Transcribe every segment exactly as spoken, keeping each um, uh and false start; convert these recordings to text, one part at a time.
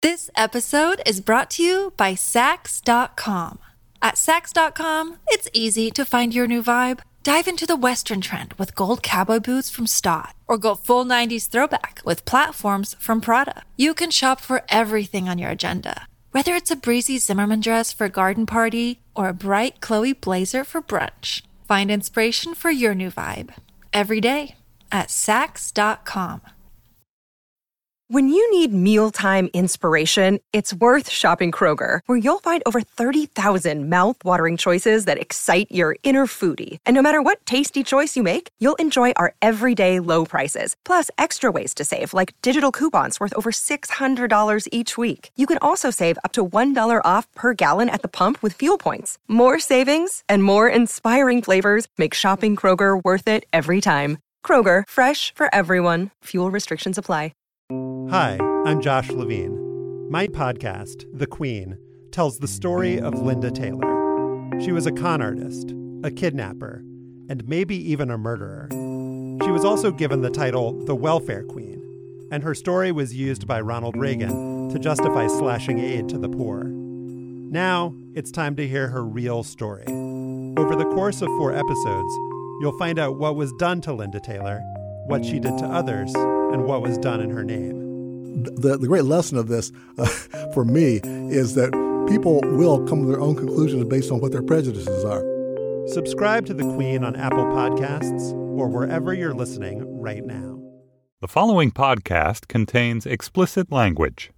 This episode is brought to you by Sax dot com. At Sax dot com, it's easy to find your new vibe. Dive into the Western trend with gold cowboy boots from Stott, or go full nineties throwback with platforms from Prada. You can shop for everything on your agenda, whether it's a breezy Zimmermann dress for a garden party or a bright Chloe blazer for brunch. Find inspiration for your new vibe every day at Sax dot com. When you need mealtime inspiration, it's worth shopping Kroger, where you'll find over thirty thousand mouth-watering choices that excite your inner foodie. And no matter what tasty choice you make, you'll enjoy our everyday low prices, plus extra ways to save, like digital coupons worth over six hundred dollars each week. You can also save up to one dollar off per gallon at the pump with fuel points. More savings and more inspiring flavors make shopping Kroger worth it every time. Kroger, fresh for everyone. Fuel restrictions apply. Hi, I'm Josh Levine. My podcast, The Queen, tells the story of Linda Taylor. She was a con artist, a kidnapper, and maybe even a murderer. She was also given the title the Welfare Queen, and her story was used by Ronald Reagan to justify slashing aid to the poor. Now, it's time to hear her real story. Over the course of four episodes, you'll find out what was done to Linda Taylor, what she did to others, and what was done in her name. The, the great lesson of this, uh, for me, is that people will come to their own conclusions based on what their prejudices are. Subscribe to The Queen on Apple Podcasts or wherever you're listening right now. The following podcast contains explicit language.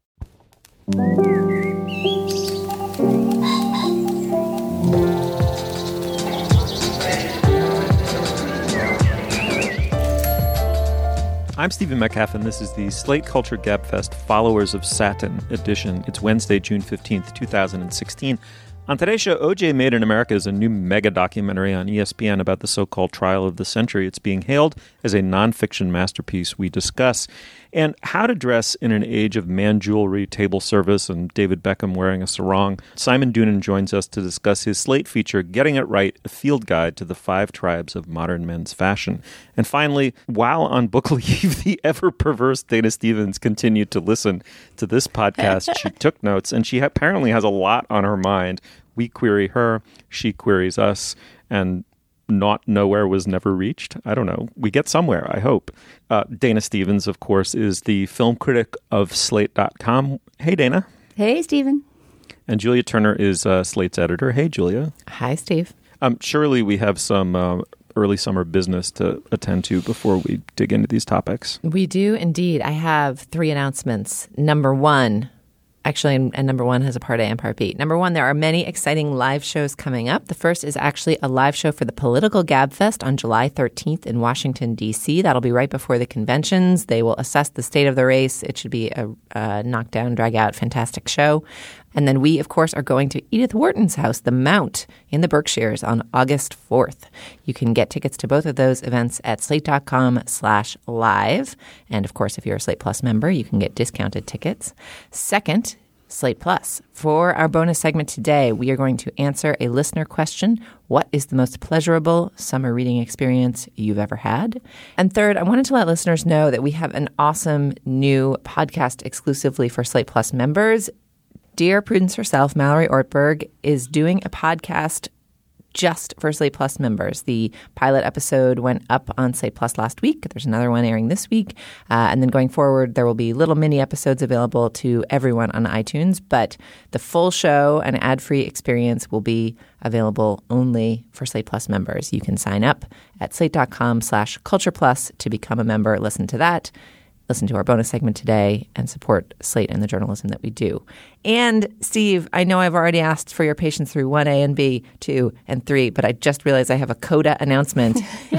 I'm Stephen Metcalf, and this is the Slate Culture Gabfest Followers of Satin edition. It's Wednesday, June fifteenth, twenty sixteen. On today's show, O J Made in America is a new mega documentary on E S P N about the so-called trial of the century. It's being hailed as a nonfiction masterpiece we discuss. And how to dress in an age of man jewelry, table service, and David Beckham wearing a sarong. Simon Doonan joins us to discuss his Slate feature, Getting It Right, a field guide to the five tribes of modern men's fashion. And finally, while on book leave, the ever-perverse Dana Stevens continued to listen to this podcast. She took notes, and she apparently has a lot on her mind. We query her, she queries us, and not nowhere was never reached. I don't know. We get somewhere, I hope. Uh, Dana Stevens, of course, is the film critic of Slate dot com. Hey, Dana. Hey, Stephen. And Julia Turner is uh, Slate's editor. Hey, Julia. Hi, Steve. Um, surely we have some uh, early summer business to attend to before we dig into these topics. We do indeed. I have three announcements. Number one, Actually, and, and number one has a part A and part B. Number one, there are many exciting live shows coming up. The first is actually a live show for the Political Gabfest on July thirteenth in Washington, D C. That'll be right before the conventions. They will assess the state of the race. It should be a, a knockdown, drag-out, fantastic show. And then we, of course, are going to Edith Wharton's house, The Mount, in the Berkshires on August fourth. You can get tickets to both of those events at slate.com slash live. And, of course, if you're a Slate Plus member, you can get discounted tickets. Second, Slate Plus. For our bonus segment today, we are going to answer a listener question. What is the most pleasurable summer reading experience you've ever had? And third, I wanted to let listeners know that we have an awesome new podcast exclusively for Slate Plus members. Dear Prudence herself, Mallory Ortberg, is doing a podcast just for Slate Plus members. The pilot episode went up on Slate Plus last week. There's another one airing this week. Uh, and then going forward, there will be little mini episodes available to everyone on iTunes. But the full show and ad-free experience will be available only for Slate Plus members. You can sign up at slate.com slash culture plus to become a member. Listen to that. Listen to our bonus segment today and support Slate and the journalism that we do. And, Steve, I know I've already asked for your patience through one A and B, two and three, but I just realized I have a CODA announcement.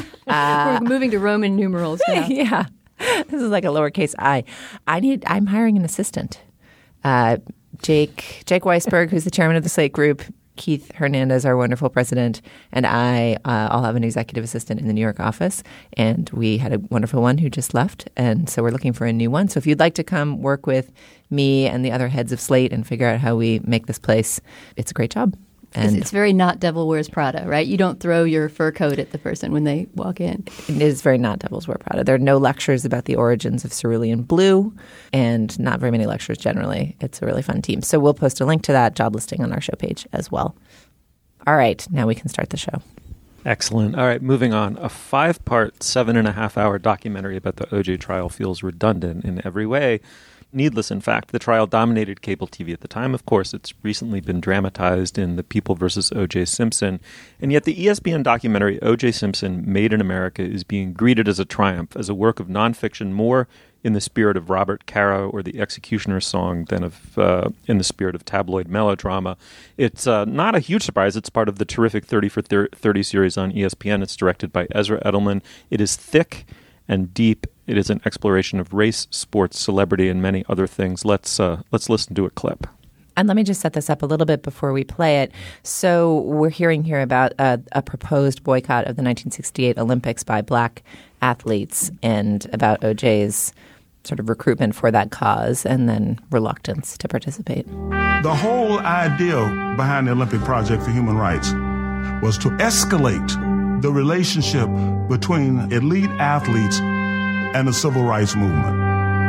uh, We're moving to Roman numerals now. Yeah. This is like a lowercase I. I need, I'm hiring an assistant. Uh, Jake, Jake Weisberg, who's the chairman of the Slate Group, Keith Hernandez, our wonderful president, and I uh, all have an executive assistant in the New York office. And we had a wonderful one who just left. And so we're looking for a new one. So if you'd like to come work with me and the other heads of Slate and figure out how we make this place, it's a great job. And it's very not Devil Wears Prada, right? You don't throw your fur coat at the person when they walk in. It is very not Devil's Wear Prada. There are no lectures about the origins of cerulean blue and not very many lectures generally. It's a really fun team. So we'll post a link to that job listing on our show page as well. All right, now we can start the show. Excellent. All right, moving on. A five-part, seven-and-a-half-hour documentary about the O J trial feels redundant in every way. Needless, in fact. The trial dominated cable T V at the time. Of course, it's recently been dramatized in The People versus O J Simpson. And yet the E S P N documentary O J Simpson, Made in America, is being greeted as a triumph, as a work of nonfiction more in the spirit of Robert Caro or The Executioner's Song than of uh, in the spirit of tabloid melodrama. It's uh, not a huge surprise. It's part of the terrific thirty for thirty series on E S P N. It's directed by Ezra Edelman. It is thick and deep. It is an exploration of race, sports, celebrity, and many other things. Let's uh, let's listen to a clip. And let me just set this up a little bit before we play it. So we're hearing here about a, a proposed boycott of the nineteen sixty-eight Olympics by black athletes and about O J's sort of recruitment for that cause and then reluctance to participate. The whole idea behind the Olympic Project for Human Rights was to escalate the relationship between elite athletes and the civil rights movement.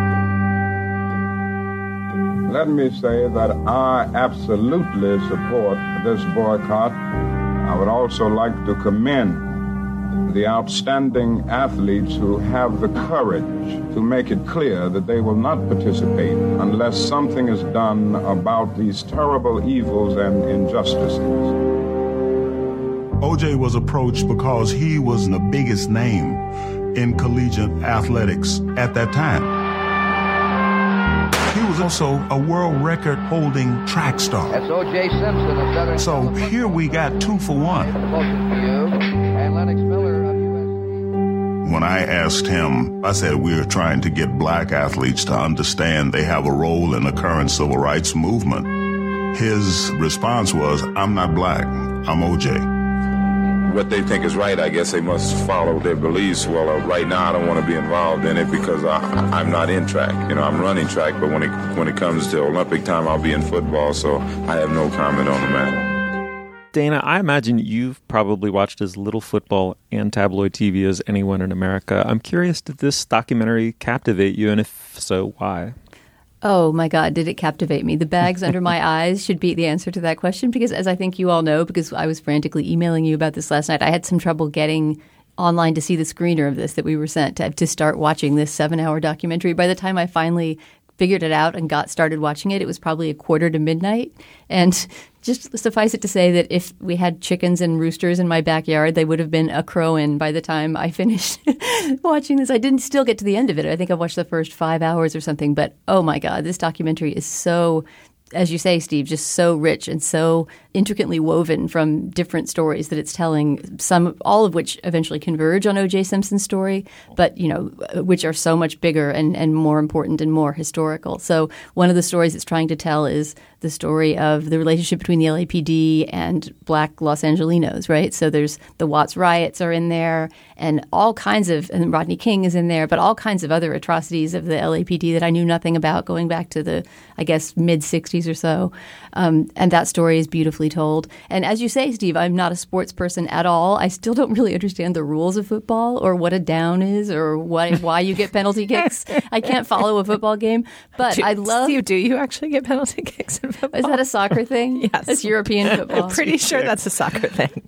Let me say that I absolutely support this boycott. I would also like to commend the outstanding athletes who have the courage to make it clear that they will not participate unless something is done about these terrible evils and injustices. O J was approached because he was the biggest name in collegiate athletics at that time. He was also a world record holding track star. That's O J Simpson of Southern So California. here we got two for one. And Lennox Miller of U S C. When I asked him, I said, we're trying to get black athletes to understand they have a role in the current civil rights movement. His response was, I'm not black, I'm O J. What they think is right, I guess they must follow their beliefs. Well, uh, right now I don't want to be involved in it because I, I'm not in track. You know, I'm running track, but when it when it comes to Olympic time, I'll be in football, so I have no comment on the matter. Dana, I imagine you've probably watched as little football and tabloid T V as anyone in America. I'm curious, did this documentary captivate you, and if so, why? Oh, my God, did it captivate me? The bags under my eyes should be the answer to that question because, as I think you all know, because I was frantically emailing you about this last night, I had some trouble getting online to see the screener of this that we were sent to, to start watching this seven-hour documentary. By the time I finally figured it out and got started watching it, it was probably a quarter to midnight. And just suffice it to say that if we had chickens and roosters in my backyard, they would have been a crowing by the time I finished watching this. I didn't still get to the end of it. I think I watched the first five hours or something. But oh my God, this documentary is so, as you say, Steve, just so rich and so intricately woven from different stories that it's telling, some, all of which eventually converge on O J Simpson's story, but, you know, which are so much bigger and, and more important and more historical. So one of the stories it's trying to tell is the story of the relationship between the L A P D and black Los Angelinos, right? So there's the Watts riots are in there and all kinds of, and Rodney King is in there, but all kinds of other atrocities of the L A P D that I knew nothing about going back to the, I guess, mid-sixties or so. Um, and that story is beautifully told. And as you say, Steve, I'm not a sports person at all. I still don't really understand the rules of football or what a down is or why, why you get penalty kicks. I can't follow a football game, but do, I love... Steve, do you actually get penalty kicks in football? Is that a soccer thing? Yes. It's European football. I'm pretty sure that's a soccer thing.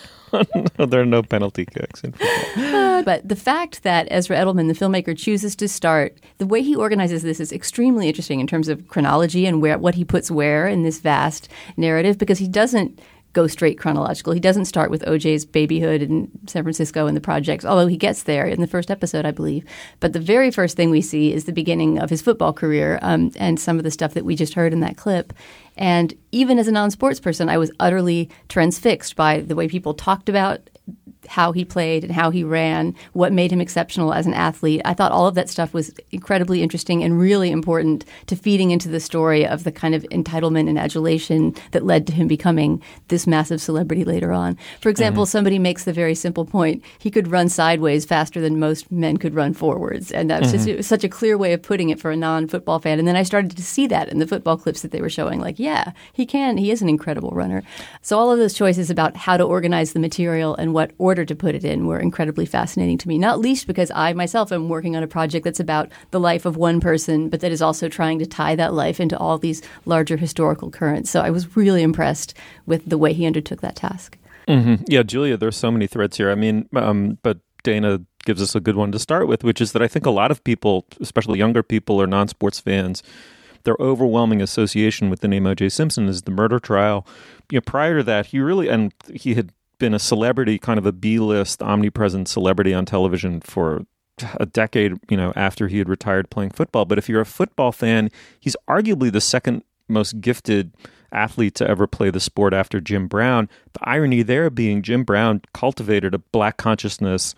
No, there are no penalty kicks in football. Uh, but the fact that Ezra Edelman, the filmmaker, chooses to start, the way he organizes this is extremely interesting in terms of chronology and where what he puts where in this vast narrative, because he doesn't go straight chronological. He doesn't start with O J's babyhood in San Francisco and the projects, although he gets there in the first episode, I believe. But the very first thing we see is the beginning of his football career um, and some of the stuff that we just heard in that clip. And even as a non-sports person, I was utterly transfixed by the way people talked about how he played and how he ran, what made him exceptional as an athlete. I thought all of that stuff was incredibly interesting and really important to feeding into the story of the kind of entitlement and adulation that led to him becoming this massive celebrity later on. For example, mm-hmm. somebody makes the very simple point, he could run sideways faster than most men could run forwards. And that was mm-hmm. just, it was such a clear way of putting it for a non-football fan. And then I started to see that in the football clips that they were showing, like, yeah, he can, he is an incredible runner. So all of those choices about how to organize the material and what order to put it in were incredibly fascinating to me, not least because I myself am working on a project that's about the life of one person, but that is also trying to tie that life into all these larger historical currents. So I was really impressed with the way he undertook that task. Mm-hmm. Yeah, Julia, there's so many threads here. I mean, um, but Dana gives us a good one to start with, which is that I think a lot of people, especially younger people or non-sports fans, their overwhelming association with the name O J Simpson is the murder trial. You know, prior to that, he really, and he had been a celebrity, kind of a B-list, omnipresent celebrity on television for a decade, you know, after he had retired playing football. But if you're a football fan, he's arguably the second most gifted athlete to ever play the sport after Jim Brown. The irony there being Jim Brown cultivated a black consciousness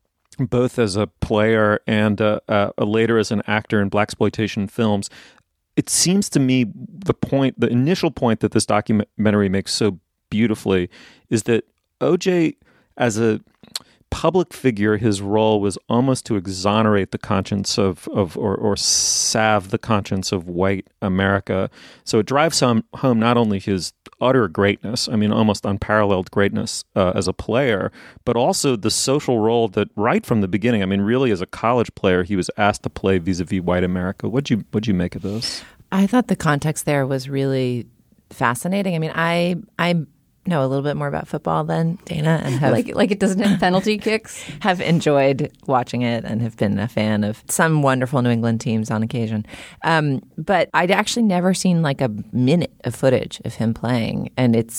both as a player and uh, uh, later as an actor in blaxploitation films. It seems to me the point, the initial point that this documentary makes so beautifully is that O J, as a public figure, his role was almost to exonerate the conscience of, of or, or salve the conscience of white America. So it drives home, home not only his utter greatness, I mean, almost unparalleled greatness uh, as a player, but also the social role that right from the beginning, I mean, really as a college player, he was asked to play vis-a-vis white America. What'd you, what'd you make of those? I thought the context there was really fascinating. I mean, I I know a little bit more about football than Dana, and have, like like it doesn't have penalty kicks. Have enjoyed watching it and have been a fan of some wonderful New England teams on occasion. Um, but I'd actually never seen like a minute of footage of him playing, and it's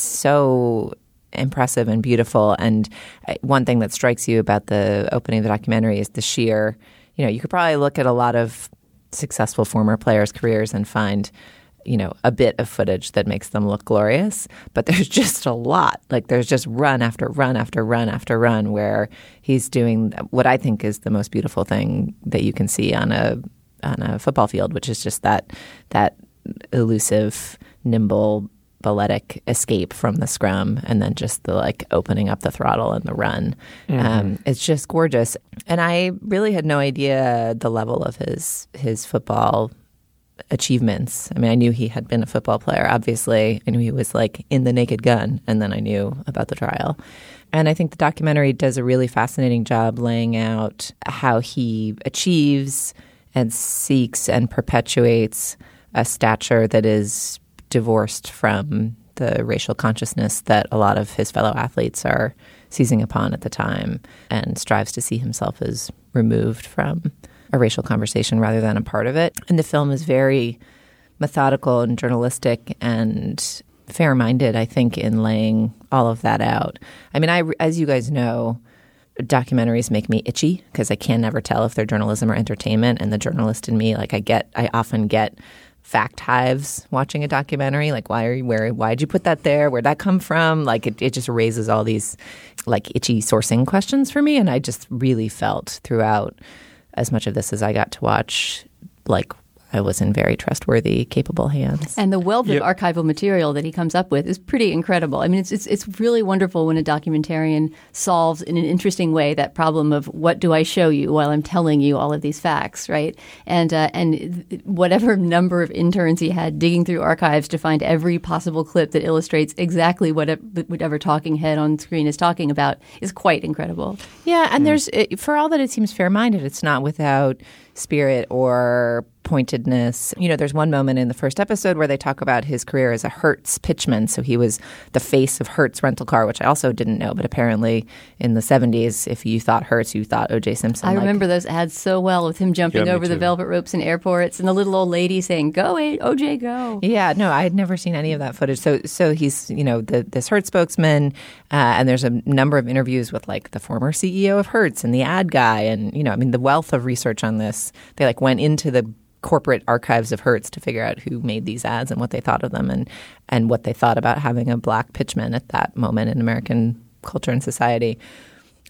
so impressive and beautiful. And one thing that strikes you about the opening of the documentary is the sheer, you know, you could probably look at a lot of successful former players' careers and find, you know, a bit of footage that makes them look glorious, but there's just a lot. Like there's just run after run after run after run where he's doing what I think is the most beautiful thing that you can see on a on a football field, which is just that that elusive, nimble, balletic escape from the scrum, and then just the like opening up the throttle and the run. Mm-hmm. Um, it's just gorgeous, and I really had no idea the level of his his football achievements. I mean, I knew he had been a football player, obviously. I knew he was like in the Naked Gun, and then I knew about the trial. And I think the documentary does a really fascinating job laying out how he achieves and seeks and perpetuates a stature that is divorced from the racial consciousness that a lot of his fellow athletes are seizing upon at the time, and strives to see himself as removed from a racial conversation rather than a part of it. And the film is very methodical and journalistic and fair-minded, I think, in laying all of that out. I mean, I, as you guys know, documentaries make me itchy because I can never tell if they're journalism or entertainment. And the journalist in me, like I get, I often get fact hives watching a documentary. Like, why are you, where, why'd you put that there? Where'd that come from? Like, it, it just raises all these like itchy sourcing questions for me. And I just really felt throughout as much of this as I got to watch, like I was in very trustworthy, capable hands. And the wealth yep. of archival material that he comes up with is pretty incredible. I mean, it's, it's it's really wonderful when a documentarian solves in an interesting way that problem of what do I show you while I'm telling you all of these facts, right? And uh, and whatever number of interns he had digging through archives to find every possible clip that illustrates exactly what whatever talking head on screen is talking about is quite incredible. Yeah, and mm. there's for all that it seems fair-minded, it's not without spirit or pointedness. You know, there's one moment in the first episode where they talk about his career as a Hertz pitchman. So he was the face of Hertz rental car, which I also didn't know. But apparently in the seventies, if you thought Hertz, you thought O J Simpson. I like, remember those ads so well with him jumping yeah, over the velvet ropes in airports and the little old lady saying, go, O J, go. Yeah, no, I had never seen any of that footage. So so he's, you know, the, this Hertz spokesman. Uh, and there's a number of interviews with like the former C E O of Hertz and the ad guy. And, you know, I mean, the wealth of research on this, they like went into the corporate archives of Hertz to figure out who made these ads and what they thought of them, and and what they thought about having a black pitchman at that moment in American culture and society.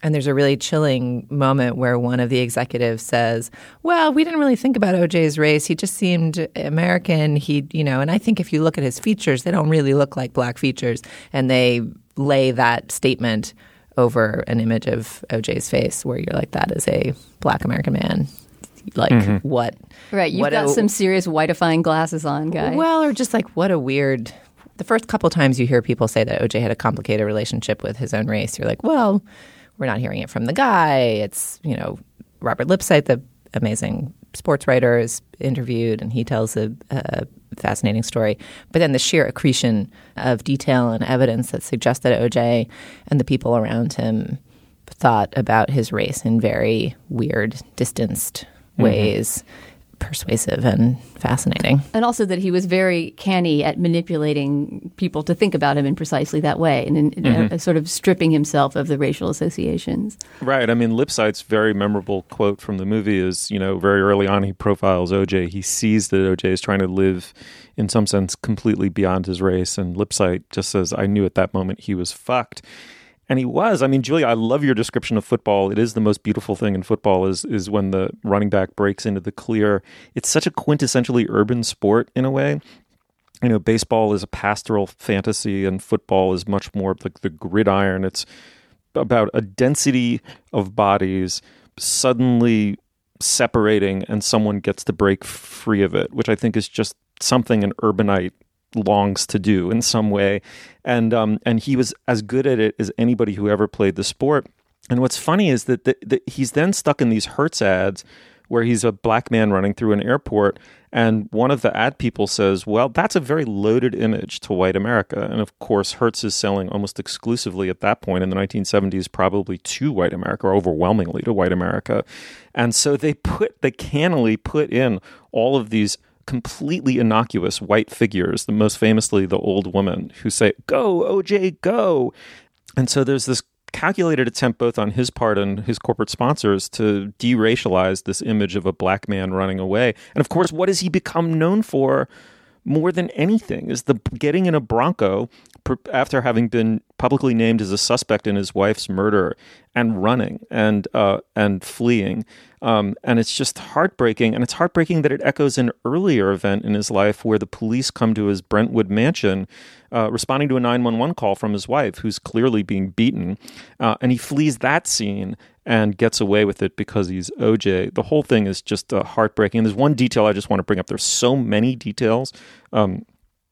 And there's a really chilling moment where one of the executives says, well, we didn't really think about O J's race. He just seemed American. He, you know, and I think if you look at his features, they don't really look like black features. And they lay that statement over an image of O J's face where you're like, that is a black American man. Like mm-hmm. what? Right. You've what got a, some serious whiteifying glasses on, guy. Well, or just like what a weird. The first couple times you hear people say that O J had a complicated relationship with his own race, you're like, well, we're not hearing it from the guy. It's, you know, Robert Lipsyte, the amazing sports writer, is interviewed, and he tells a, a fascinating story. But then the sheer accretion of detail and evidence that suggests that O J and the people around him thought about his race in very weird, distanced ways. Mm-hmm. Persuasive and fascinating. And also that he was very canny at manipulating people to think about him in precisely that way and in, in mm-hmm. a, a sort of stripping himself of the racial associations. Right. I mean, Lipsyte's very memorable quote from the movie is, you know, very early on he profiles O J. He sees that O J is trying to live in some sense completely beyond his race. And Lipsyte just says, I knew at that moment he was fucked. And he was. I mean, Julia, I love your description of football. It is the most beautiful thing in football is is when the running back breaks into the clear. It's such a quintessentially urban sport in a way. You know, baseball is a pastoral fantasy and football is much more like the gridiron. It's about a density of bodies suddenly separating and someone gets to break free of it, which I think is just something an urbanite longs to do in some way. And um, and he was as good at it as anybody who ever played the sport. And what's funny is that the, the, he's then stuck in these Hertz ads where he's a black man running through an airport. And one of the ad people says, well, that's a very loaded image to white America. And of course, Hertz is selling almost exclusively at that point in the nineteen seventies, probably to white America, or overwhelmingly to white America. And so they put, they cannily put in all of these completely innocuous white figures, the most famously the old woman, who say, go, O J, go. And so there's this calculated attempt both on his part and his corporate sponsors to de-racialize this image of a black man running away. And of course, what has he become known for more than anything is the getting in a Bronco after having been publicly named as a suspect in his wife's murder and running and uh, and fleeing. Um, and it's just heartbreaking. And it's heartbreaking that it echoes an earlier event in his life where the police come to his Brentwood mansion uh, responding to a nine one one call from his wife, who's clearly being beaten. Uh, and he flees that scene and gets away with it because he's O J. The whole thing is just uh, heartbreaking. And there's one detail I just want to bring up. There's so many details. Um,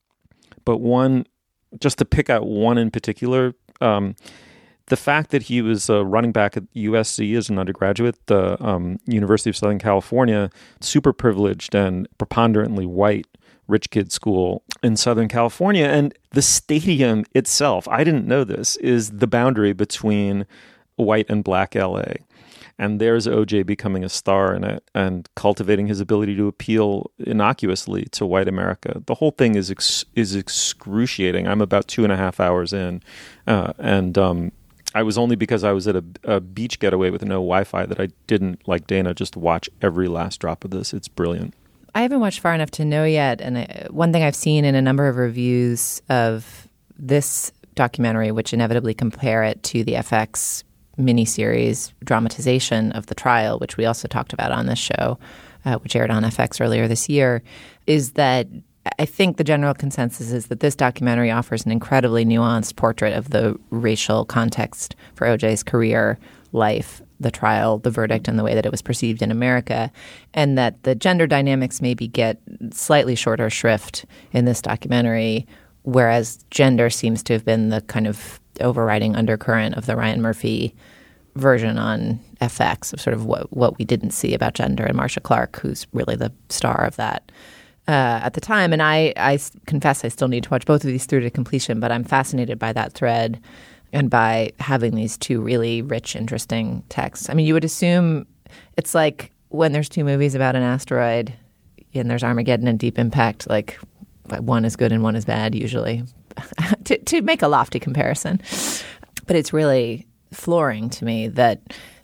but one, just to pick out one in particular, um, the fact that he was uh, running back at U S C as an undergraduate, the um, University of Southern California, super privileged and preponderantly white rich kid school in Southern California. And the stadium itself, I didn't know this, is the boundary between white and black L A. And there's O J becoming a star in it and cultivating his ability to appeal innocuously to white America. The whole thing is ex- is excruciating. I'm about two and a half hours in. Uh, and um, I was only because I was at a, a beach getaway with no Wi-Fi that I didn't, like Dana, just watch every last drop of this. It's brilliant. I haven't watched far enough to know yet. And I, one thing I've seen in a number of reviews of this documentary, which inevitably compare it to the F X miniseries dramatization of the trial, which we also talked about on this show, uh, which aired on F X earlier this year, is that I think the general consensus is that this documentary offers an incredibly nuanced portrait of the racial context for O J's career, life, the trial, the verdict, and the way that it was perceived in America, and that the gender dynamics maybe get slightly shorter shrift in this documentary, whereas gender seems to have been the kind of overriding undercurrent of the Ryan Murphy version on F X, of sort of what, what we didn't see about gender, and Marcia Clark, who's really the star of that uh, at the time. And I, I confess I still need to watch both of these through to completion, but I'm fascinated by that thread and by having these two really rich, interesting texts. I mean, you would assume it's like when there's two movies about an asteroid and there's Armageddon and Deep Impact, like one is good and one is bad usually, to, to make a lofty comparison. But it's really flooring to me that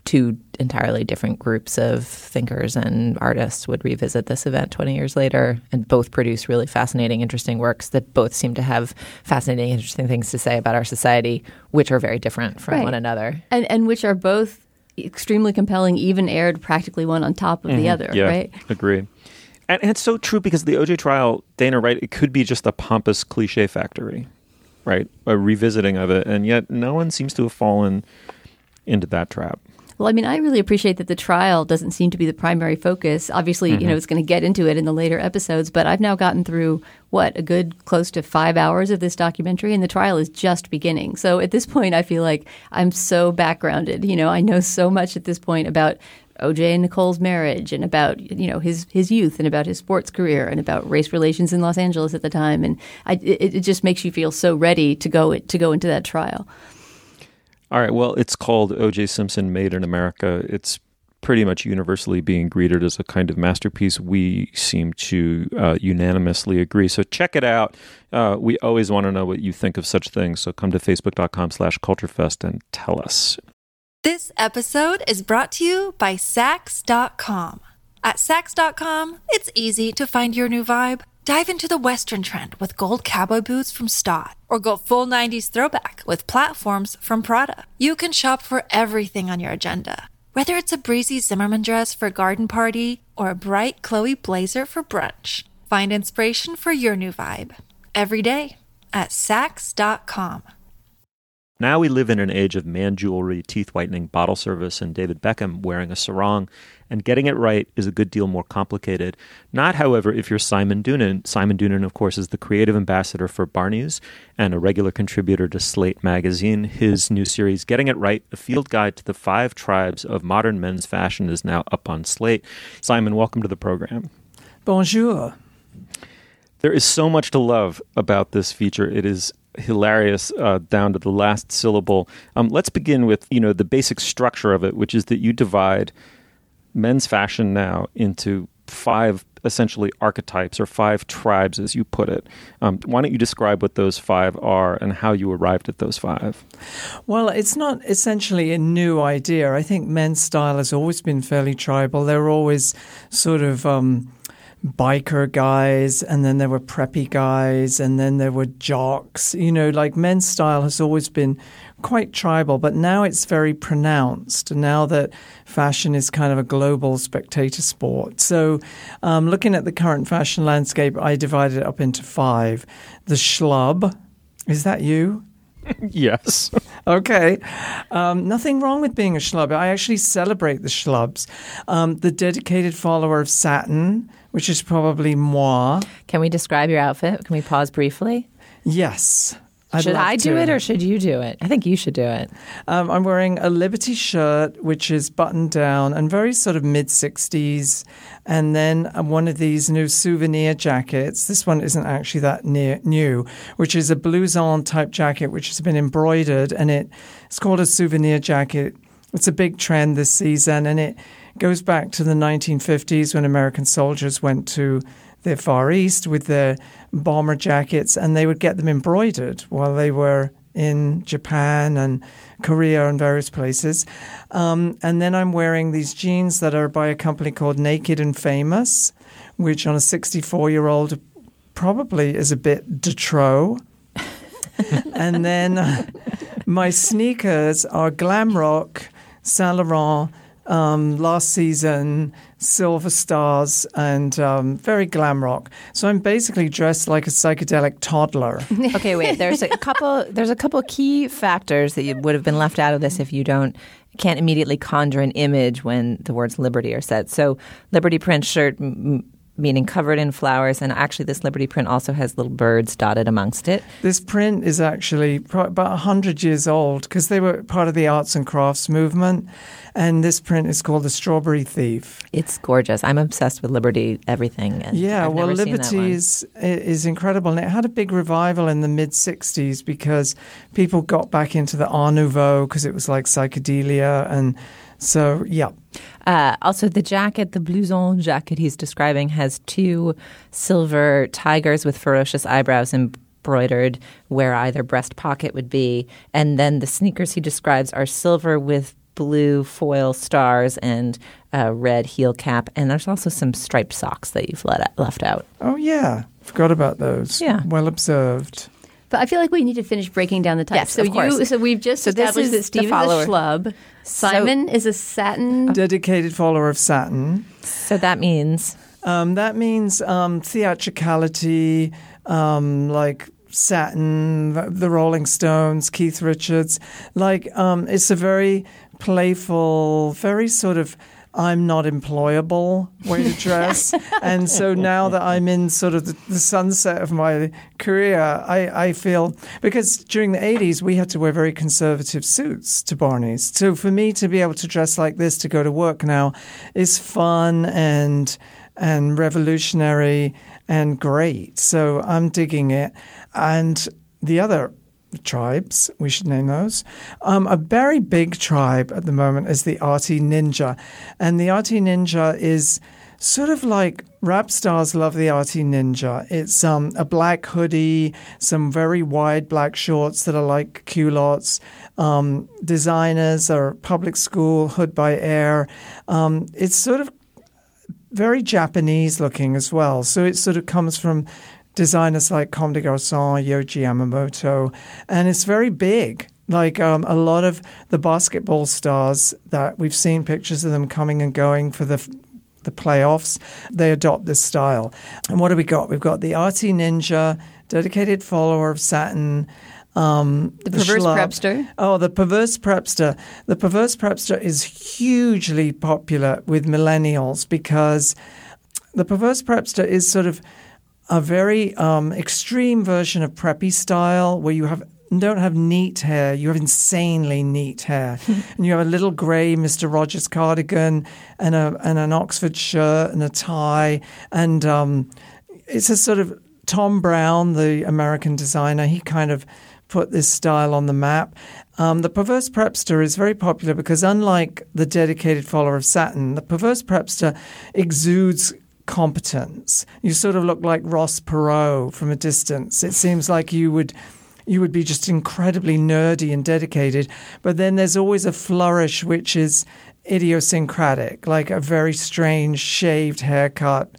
two entirely different groups of thinkers and artists would revisit this event twenty years later and both produce really fascinating, interesting works that both seem to have fascinating, interesting things to say about our society, which are very different from right. one another. And, and which are both extremely compelling, even aired practically one on top of mm-hmm. the other, yeah, right? Agree. And, and it's so true because the O J trial, Dana, right, it could be just a pompous cliche factory, right? A revisiting of it. And yet no one seems to have fallen into that trap. Well, I mean, I really appreciate that the trial doesn't seem to be the primary focus. Obviously, mm-hmm. you know, it's going to get into it in the later episodes, but I've now gotten through, what, a good close to five hours of this documentary, and the trial is just beginning. So at this point, I feel like I'm so backgrounded. You know, I know so much at this point about O J and Nicole's marriage and about, you know, his his youth and about his sports career and about race relations in Los Angeles at the time. And I, it, it just makes you feel so ready to go to go into that trial. All right. Well, it's called O J. Simpson Made in America. It's pretty much universally being greeted as a kind of masterpiece. We seem to uh, unanimously agree. So check it out. Uh, we always want to know what you think of such things. So come to facebook.com slash culturefest and tell us. This episode is brought to you by Saks dot com. At Saks dot com, it's easy to find your new vibe. Dive into the Western trend with gold cowboy boots from Stott, or go full nineties throwback with platforms from Prada. You can shop for everything on your agenda, whether it's a breezy Zimmermann dress for a garden party or a bright Chloe blazer for brunch. Find inspiration for your new vibe every day at Saks dot com. Now we live in an age of man jewelry, teeth whitening, bottle service, and David Beckham wearing a sarong. And getting it right is a good deal more complicated. Not, however, if you're Simon Doonan. Simon Doonan, of course, is the creative ambassador for Barneys and a regular contributor to Slate magazine. His new series, Getting It Right, a field guide to the five tribes of modern men's fashion, is now up on Slate. Simon, welcome to the program. Bonjour. There is so much to love about this feature. It is hilarious uh, down to the last syllable. Um, let's begin with, you know, the basic structure of it, which is that you divide men's fashion now into five essentially archetypes or five tribes, as you put it. Um, why don't you describe what those five are and how you arrived at those five? Well, it's not essentially a new idea. I think men's style has always been fairly tribal. They're always sort of um, biker guys, and then there were preppy guys, and then there were jocks. You know, like men's style has always been quite tribal, but now it's very pronounced now that fashion is kind of a global spectator sport. So um, looking at the current fashion landscape, I divided it up into five. The schlub. Is that you? Yes. Okay. Um, nothing wrong with being a schlub. I actually celebrate the schlubs. Um, the dedicated follower of satin, which is probably moi. Can we describe your outfit? Can we pause briefly? Yes. I'd should I do to. it or should you do it? I think you should do it. Um, I'm wearing a Liberty shirt, which is buttoned down and very sort of mid-sixties. And then one of these new souvenir jackets. This one isn't actually that near, new, which is a blouson type jacket, which has been embroidered. And it, it's called a souvenir jacket. It's a big trend this season. And it goes back to the nineteen fifties when American soldiers went to the Far East with their bomber jackets, and they would get them embroidered while they were in Japan and Korea and various places. Um, and then I'm wearing these jeans that are by a company called Naked and Famous, which on a sixty-four-year-old probably is a bit de trop. And then uh, my sneakers are Glam Rock, Saint Laurent, Um, last season, Silver Stars, and um, very glam rock. So I'm basically dressed like a psychedelic toddler. Okay, wait. There's a couple. There's a couple key factors that you would have been left out of this if you don't can't immediately conjure an image when the words liberty are said. So, Liberty print shirt. M- meaning covered in flowers, and actually this Liberty print also has little birds dotted amongst it. This print is actually pro- about one hundred years old because they were part of the arts and crafts movement, and this print is called The Strawberry Thief. It's gorgeous. I'm obsessed with Liberty everything. And yeah, I've well, never seen Liberty that one. is, is incredible, and it had a big revival in the mid-sixties because people got back into the Art Nouveau because it was like psychedelia, and so, yeah. Uh, also, the jacket, the blouson jacket he's describing, has two silver tigers with ferocious eyebrows embroidered where either breast pocket would be. And then the sneakers he describes are silver with blue foil stars and a red heel cap. And there's also some striped socks that you've let, left out. Oh, yeah. Forgot about those. Yeah. Well observed. But I feel like we need to finish breaking down the types. Yes, so of course. You, so we've just So this established is that Steve the is follower. a schlub. Simon So- is a satin. Dedicated follower of satin. So that means... Um, that means um, theatricality, um, like Satin, the, the Rolling Stones, Keith Richards. Like, um, it's a very playful, very sort of I'm not employable way to dress. And so now that I'm in sort of the, the sunset of my career, I, I feel, because during the eighties, we had to wear very conservative suits to Barney's. So for me to be able to dress like this to go to work now is fun and and revolutionary and great. So I'm digging it. And the other tribes, we should name those. Um, a very big tribe at the moment is the Arty Ninja. And the Arty Ninja is sort of like rap stars love the Arty Ninja. It's um, a black hoodie, some very wide black shorts that are like culottes. Um, designers are public school, hood by air. Um, it's sort of very Japanese looking as well. So it sort of comes from designers like Comme des Garçons, Yohji Yamamoto, and it's very big. Like um, a lot of the basketball stars that we've seen pictures of them coming and going for the the playoffs, they adopt this style. And what do we got? We've got the Arty Ninja, dedicated follower of satin. Um, the, the perverse schlub. prepster. Oh, the perverse prepster. The perverse prepster is hugely popular with millennials because the perverse prepster is sort of a very um, extreme version of preppy style where you have don't have neat hair. You have insanely neat hair. And you have a little grey Mister Rogers cardigan and a and an Oxford shirt and a tie. And um, it's a sort of Tom Brown, the American designer, he kind of put this style on the map. Um, the perverse prepster is very popular because unlike the dedicated follower of satin, the perverse prepster exudes competence. You sort of look like Ross Perot from a distance. It seems like you would you would be just incredibly nerdy and dedicated. But then there's always a flourish which is idiosyncratic, like a very strange shaved haircut,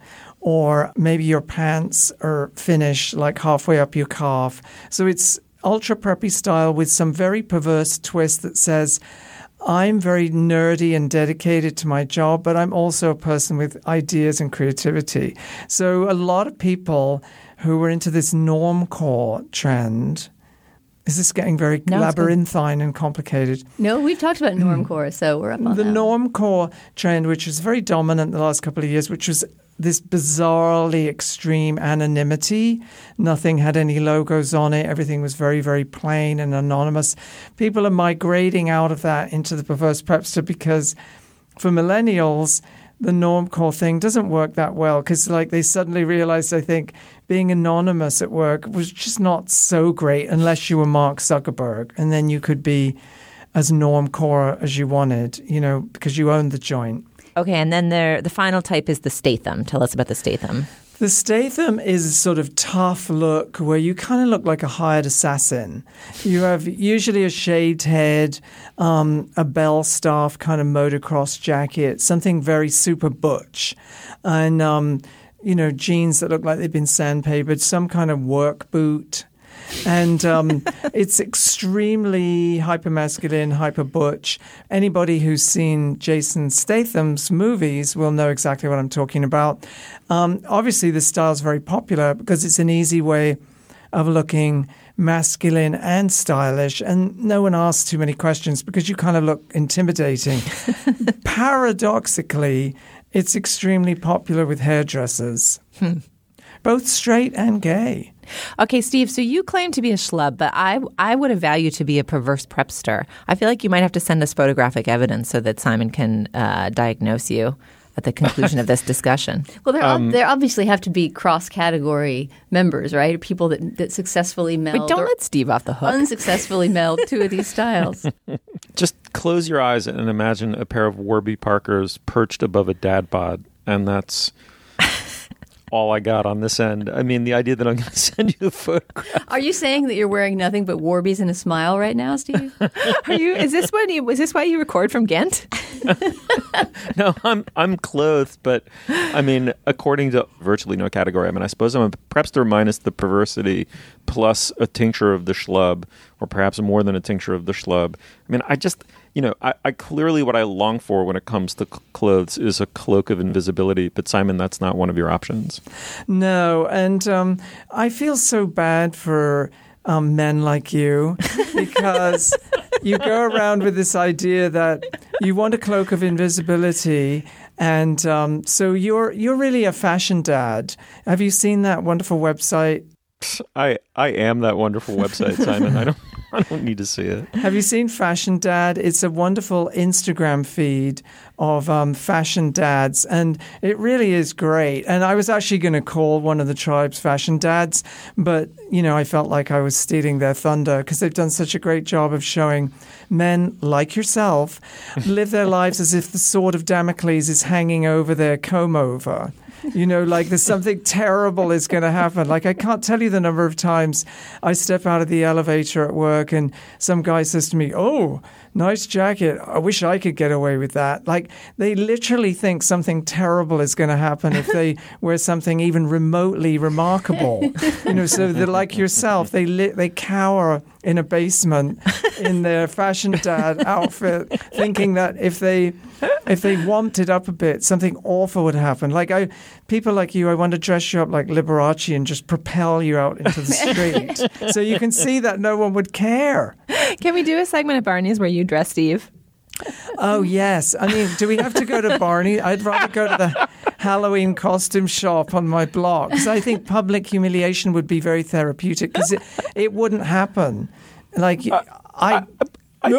or maybe your pants are finished like halfway up your calf. So it's ultra preppy style with some very perverse twist that says, I'm very nerdy and dedicated to my job, but I'm also a person with ideas and creativity. So a lot of people who were into this normcore trend, is this getting very no, labyrinthine and complicated? No, we've talked about normcore, so we're up on the that. The normcore trend, which was very dominant the last couple of years, which was this bizarrely extreme anonymity. Nothing had any logos on it. Everything was very, very plain and anonymous. People are migrating out of that into the perverse prepster because for millennials, the normcore thing doesn't work that well because like they suddenly realized, I think, being anonymous at work was just not so great unless you were Mark Zuckerberg. And then you could be as normcore as you wanted, you know, because you owned the joint. Okay, and then there, the final type is the Statham. Tell us about the Statham. The Statham is a sort of tough look where you kind of look like a hired assassin. You have usually a shaved head, um, a bell staff kind of motocross jacket, something very super butch, and, um, you know, jeans that look like they've been sandpapered, some kind of work boot. And um, it's extremely hypermasculine, hyperbutch. Anybody who's seen Jason Statham's movies will know exactly what I'm talking about. Um, obviously, this style is very popular because it's an easy way of looking masculine and stylish, and no one asks too many questions because you kind of look intimidating. Paradoxically, it's extremely popular with hairdressers, hmm. both straight and gay. Okay, Steve, so you claim to be a schlub, but I I would have you to be a perverse prepster. I feel like you might have to send us photographic evidence so that Simon can uh, diagnose you at the conclusion of this discussion. Well, there Um, there obviously have to be cross-category members, right? People that, that successfully meld. But don't or let Steve off the hook. Unsuccessfully meld two of these styles. Just close your eyes and imagine a pair of Warby Parkers perched above a dad bod, and that's all I got on this end. I mean, the idea that I'm going to send you a photograph. Are you saying that you're wearing nothing but Warbies and a smile right now, Steve? Are you? Is this when you? Is this why you record from Ghent? No, I'm I'm clothed, but I mean, according to virtually no category, I mean, I suppose I'm a prepster minus the perversity, plus a tincture of the schlub, or perhaps more than a tincture of the schlub. I mean, I just, you know, I, I clearly what I long for when it comes to c- clothes is a cloak of invisibility. But Simon, that's not one of your options. No, and um, I feel so bad for um, men like you because you go around with this idea that you want a cloak of invisibility. And um, so you're you're really a fashion dad. Have you seen that wonderful website? I I am that wonderful website, Simon. I don't I don't need to see it. Have you seen Fashion Dad? It's a wonderful Instagram feed of um, fashion dads, and it really is great. And I was actually going to call one of the tribes Fashion Dads, but, you know, I felt like I was stealing their thunder because they've done such a great job of showing men like yourself live their lives as if the sword of Damocles is hanging over their comb-over. You know, like there's something terrible is going to happen. Like I can't tell you the number of times I step out of the elevator at work and some guy says to me, "Oh, nice jacket. I wish I could get away with that." Like they literally think something terrible is going to happen if they wear something even remotely remarkable. You know, so they're like yourself. They li- they cower in a basement in their Fashion Dad outfit, thinking that if they if they womped it up a bit, something awful would happen. Like I, people like you, I want to dress you up like Liberace and just propel you out into the street, so you can see that no one would care. Can we do a segment at Barney's where you dress Steve? Oh, yes. I mean, do we have to go to Barney? I'd rather go to the Halloween costume shop on my block because I think public humiliation would be very therapeutic because it, it wouldn't happen. Like, uh, I... I,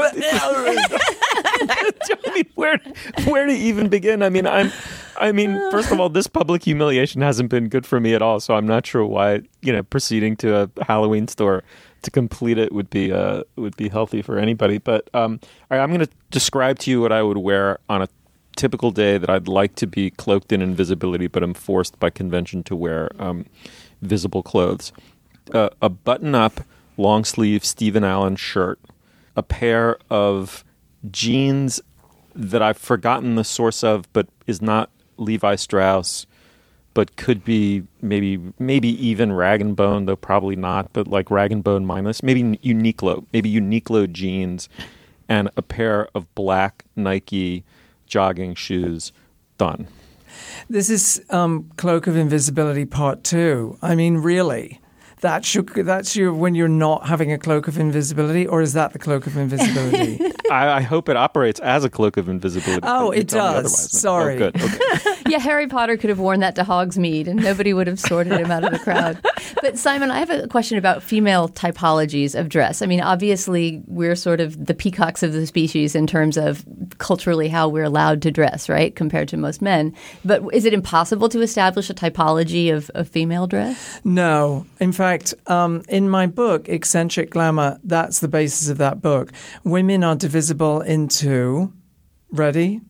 I mean, where where to even begin? I mean, I'm. I mean, first of all, this public humiliation hasn't been good for me at all. So I'm not sure why, you know, proceeding to a Halloween store to complete it would be uh would be healthy for anybody. But um, all right, I'm going to describe to you what I would wear on a typical day that I'd like to be cloaked in invisibility, but I'm forced by convention to wear um, visible clothes. Uh, a button-up, long-sleeve Stephen Allen shirt. A pair of jeans that I've forgotten the source of, but is not Levi Strauss, but could be maybe maybe even Rag and Bone, though probably not, but like Rag and Bone minus, maybe Uniqlo, maybe Uniqlo jeans, and a pair of black Nike jogging shoes. Done. This is um, Cloak of Invisibility Part Two. I mean, really. That's your, that's your when you're not having a cloak of invisibility, or is that the cloak of invisibility? I, I hope it operates as a cloak of invisibility. Oh, it does. Sorry. Oh, good. Okay. Yeah, Harry Potter could have worn that to Hogsmeade and nobody would have sorted him out of the crowd. But Simon, I have a question about female typologies of dress. I mean, obviously, we're sort of the peacocks of the species in terms of culturally how we're allowed to dress, right, compared to most men. But is it impossible to establish a typology of, of female dress? No. In fact, um, in my book, Eccentric Glamour, that's the basis of that book. Women are divisible into, ready,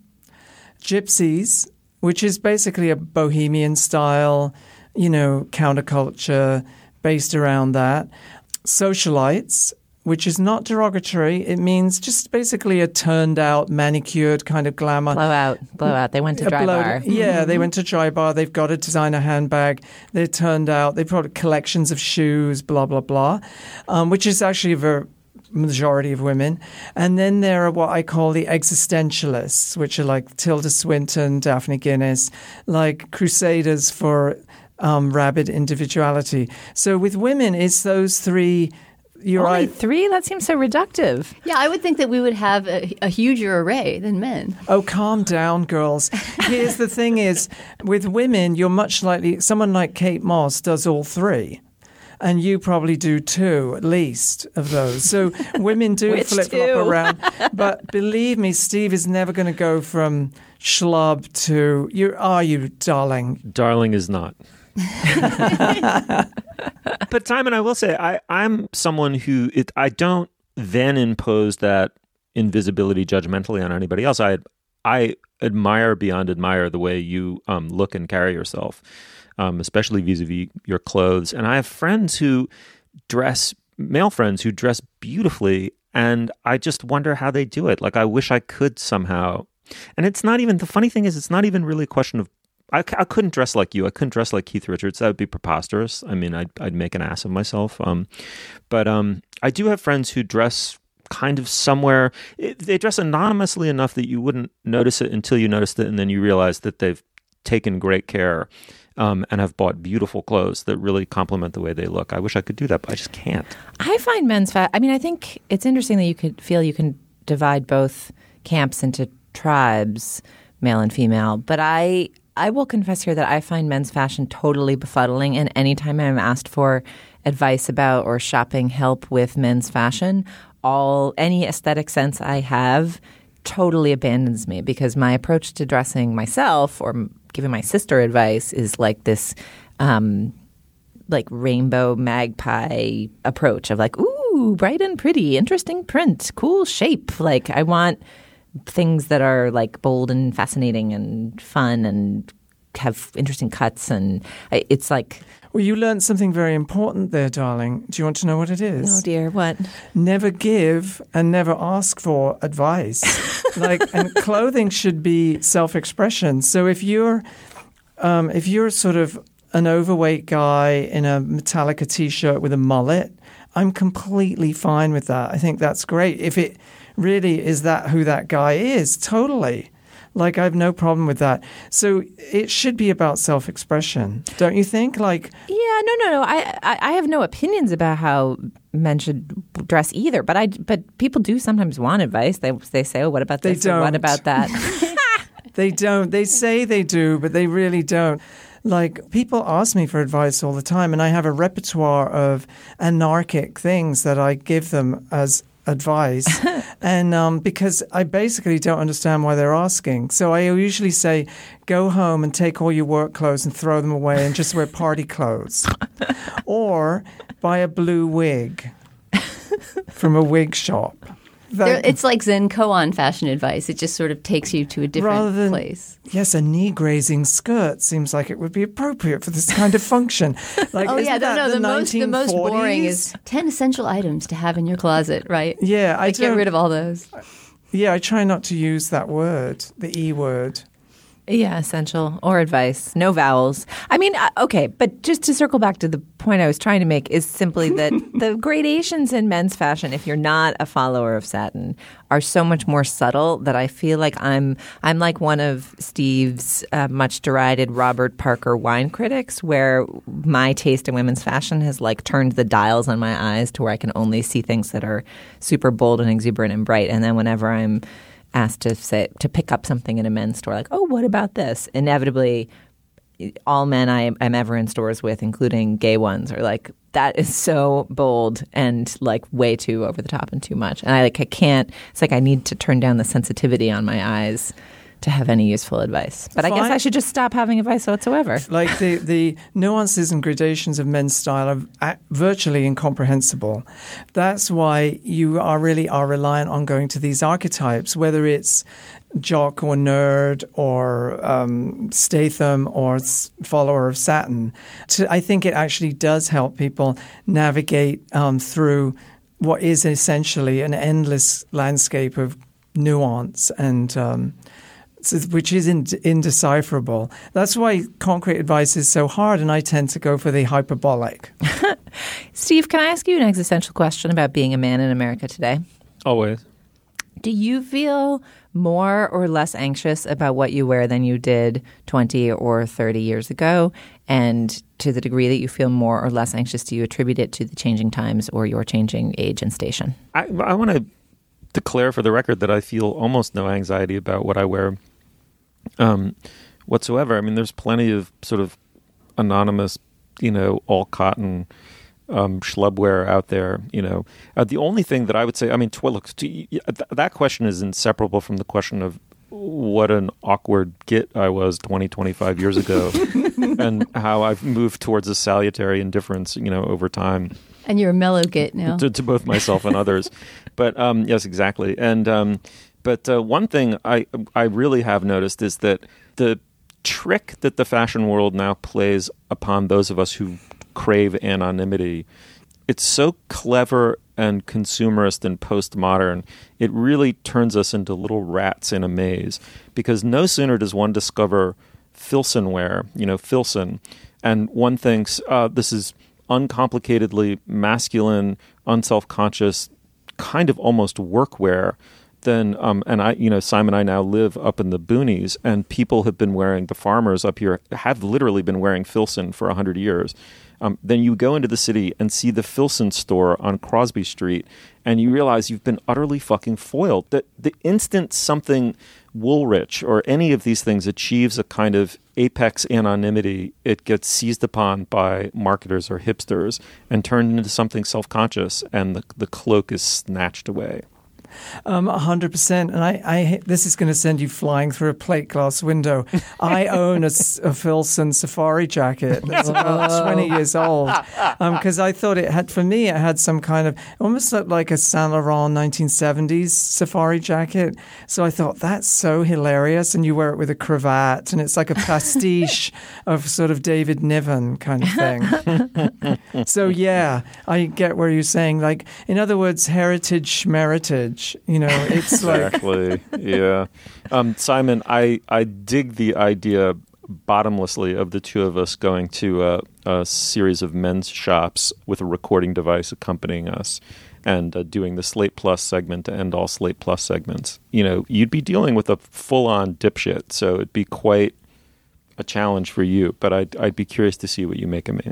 gypsies, which is basically a bohemian style, you know, counterculture based around that. Socialites, which is not derogatory. It means just basically a turned out, manicured kind of glamour. Blowout. Blowout. They went to dry blow, bar. Yeah, they went to dry bar. They've got a designer handbag. They're turned out. They've got collections of shoes, blah, blah, blah, um, which is actually a very majority of women. And then there are what I call the existentialists, which are like Tilda Swinton, Daphne Guinness, like crusaders for um, rabid individuality. So with women, it's those three. You're Only right. three? That seems so reductive. Yeah, I would think that we would have a, a huger array than men. Oh, calm down, girls. Here's the thing is, with women, you're much likely, someone like Kate Moss does all three. And you probably do two, at least, of those. So women do flip-flop around. But believe me, Steve is never going to go from schlub to, you. Are you, darling? Darling is not. But Simon, I will say, I, I'm someone who, it, I don't then impose that invisibility judgmentally on anybody else. I I admire beyond admire the way you um, look and carry yourself, um, especially vis-a-vis your clothes. And I have friends who dress, male friends who dress beautifully, and I just wonder how they do it. Like, I wish I could somehow. And it's not even, the funny thing is, it's not even really a question of, I, I couldn't dress like you. I couldn't dress like Keith Richards. That would be preposterous. I mean, I'd, I'd make an ass of myself. Um, but um, I do have friends who dress kind of somewhere. It, they dress anonymously enough that you wouldn't notice it until you noticed it, and then you realize that they've taken great care um, and have bought beautiful clothes that really complement the way they look. I wish I could do that, but I just can't. I find men's fashion, I mean, I think it's interesting that you could feel you can divide both camps into tribes, male and female, but I I will confess here that I find men's fashion totally befuddling, and anytime I'm asked for advice about or shopping help with men's fashion, all any aesthetic sense I have totally abandons me, because my approach to dressing myself or giving my sister advice is like this um, like rainbow magpie approach of like, ooh, bright and pretty, interesting print, cool shape. Like, I want things that are like bold and fascinating and fun and have interesting cuts, and it's like... Well, you learned something very important there, darling. Do you want to know what it is? Oh, dear. What? Never give and never ask for advice. Like, and clothing should be self-expression. So if you're, um, if you're sort of an overweight guy in a Metallica T-shirt with a mullet, I'm completely fine with that. I think that's great. If it really is that who that guy is, totally. Like, I have no problem with that. So it should be about self-expression, don't you think? Like, yeah, no, no, no. I, I, I have no opinions about how men should dress either. But I, but people do sometimes want advice. They they say, "Oh, what about this? They don't. Or what about that?" They don't. They say they do, but they really don't. Like, people ask me for advice all the time, and I have a repertoire of anarchic things that I give them as advice. And um, because I basically don't understand why they're asking. So I usually say, go home and take all your work clothes and throw them away and just wear party clothes. Or buy a blue wig from a wig shop. That, it's like Zen koan fashion advice. It just sort of takes you to a different than, place. Yes, a knee-grazing skirt seems like it would be appropriate for this kind of function. Like, oh, yeah, no, no. The, the, most, the most boring is ten essential items to have in your closet, right? Yeah. I like, get rid of all those. Yeah, I try not to use that word, the E word. Yeah, essential or advice. No vowels. I mean, uh, okay, but just to circle back to the point I was trying to make is simply that the gradations in men's fashion, if you're not a follower of satin, are so much more subtle that I feel like I'm I'm like one of Steve's uh, much derided Robert Parker wine critics, where my taste in women's fashion has like turned the dials on my eyes to where I can only see things that are super bold and exuberant and bright. And then whenever I'm asked to say to pick up something in a men's store, like, oh, what about this? Inevitably, all men I, I'm ever in stores with, including gay ones, are like, that is so bold and like way too over the top and too much. And I like I can't. It's like I need to turn down the sensitivity on my eyes to have any useful advice. But Fine. I guess I should just stop having advice whatsoever. Like the, the nuances and gradations of men's style are virtually incomprehensible. That's why you are really are reliant on going to these archetypes, whether it's jock or nerd or um, Statham or follower of satin. To, I think it actually does help people navigate um, through what is essentially an endless landscape of nuance and um which is indecipherable. That's why concrete advice is so hard, and I tend to go for the hyperbolic. Steve, can I ask you an existential question about being a man in America today? Always. Do you feel more or less anxious about what you wear than you did twenty or thirty years ago? And to the degree that you feel more or less anxious, do you attribute it to the changing times or your changing age and station? I, I want to declare for the record that I feel almost no anxiety about what I wear um, whatsoever. I mean, there's plenty of sort of anonymous, you know, all cotton um, schlubwear out there, you know. Uh, the only thing that I would say, I mean, tw- look, to, th- that question is inseparable from the question of what an awkward git I was twenty, twenty-five years ago and how I've moved towards a salutary indifference, you know, over time. And you're a mellow git now. To, to both myself and others. But um, yes, exactly. And um, But uh, one thing I I really have noticed is that the trick that the fashion world now plays upon those of us who crave anonymity, it's so clever and consumerist and postmodern, it really turns us into little rats in a maze. Because no sooner does one discover Filson wear, you know, Filson, and one thinks, uh, this is uncomplicatedly masculine, unself-conscious, kind of almost workwear, then, um, and I, you know, Simon and I now live up in the boonies, and people have been wearing, the farmers up here have literally been wearing Filson for a hundred years. Um, then you go into the city and see the Filson store on Crosby Street, and you realize you've been utterly fucking foiled. That the instant something Woolrich or any of these things achieves a kind of apex anonymity, it gets seized upon by marketers or hipsters and turned into something self-conscious, and the, the cloak is snatched away. Um, a hundred percent. And I, I, this is going to send you flying through a plate glass window. I own a, a Filson safari jacket that's about twenty years old. Because um, I thought it had, for me, it had some kind of, it almost looked like a Saint Laurent nineteen seventies safari jacket. So I thought, that's so hilarious. And you wear it with a cravat, and it's like a pastiche of sort of David Niven kind of thing. So yeah, I get where you're saying, like, in other words, heritage schmeritage. You know, it's exactly. like yeah. Um, Simon, I, I dig the idea bottomlessly of the two of us going to a, a series of men's shops with a recording device accompanying us and uh, doing the Slate Plus segment to end all Slate Plus segments. You know, you'd be dealing with a full-on dipshit, so it'd be quite a challenge for you. But I'd, I'd be curious to see what you make of me.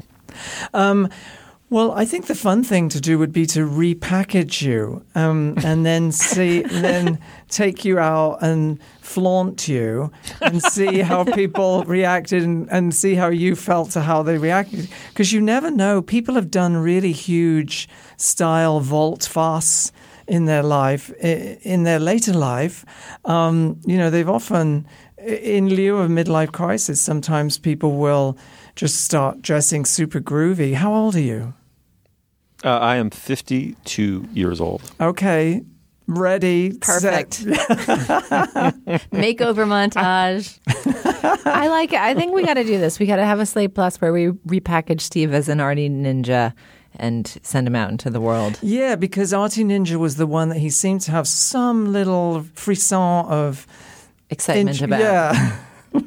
Um, Well, I think the fun thing to do would be to repackage you um, and then see, then take you out and flaunt you and see how people reacted and, and see how you felt to how they reacted. Because you never know. People have done really huge style volte-face in their life, in their later life. Um, you know, they've often, in lieu of midlife crisis, sometimes people will just start dressing super groovy. How old are you? Uh, I am fifty-two years old. Okay. Ready. Perfect. Makeover montage. I like it. I think we got to do this. We got to have a Slate Plus where we repackage Steve as an arty ninja and send him out into the world. Yeah, because Artie Ninja was the one that he seemed to have some little frisson of excitement int- about. Yeah.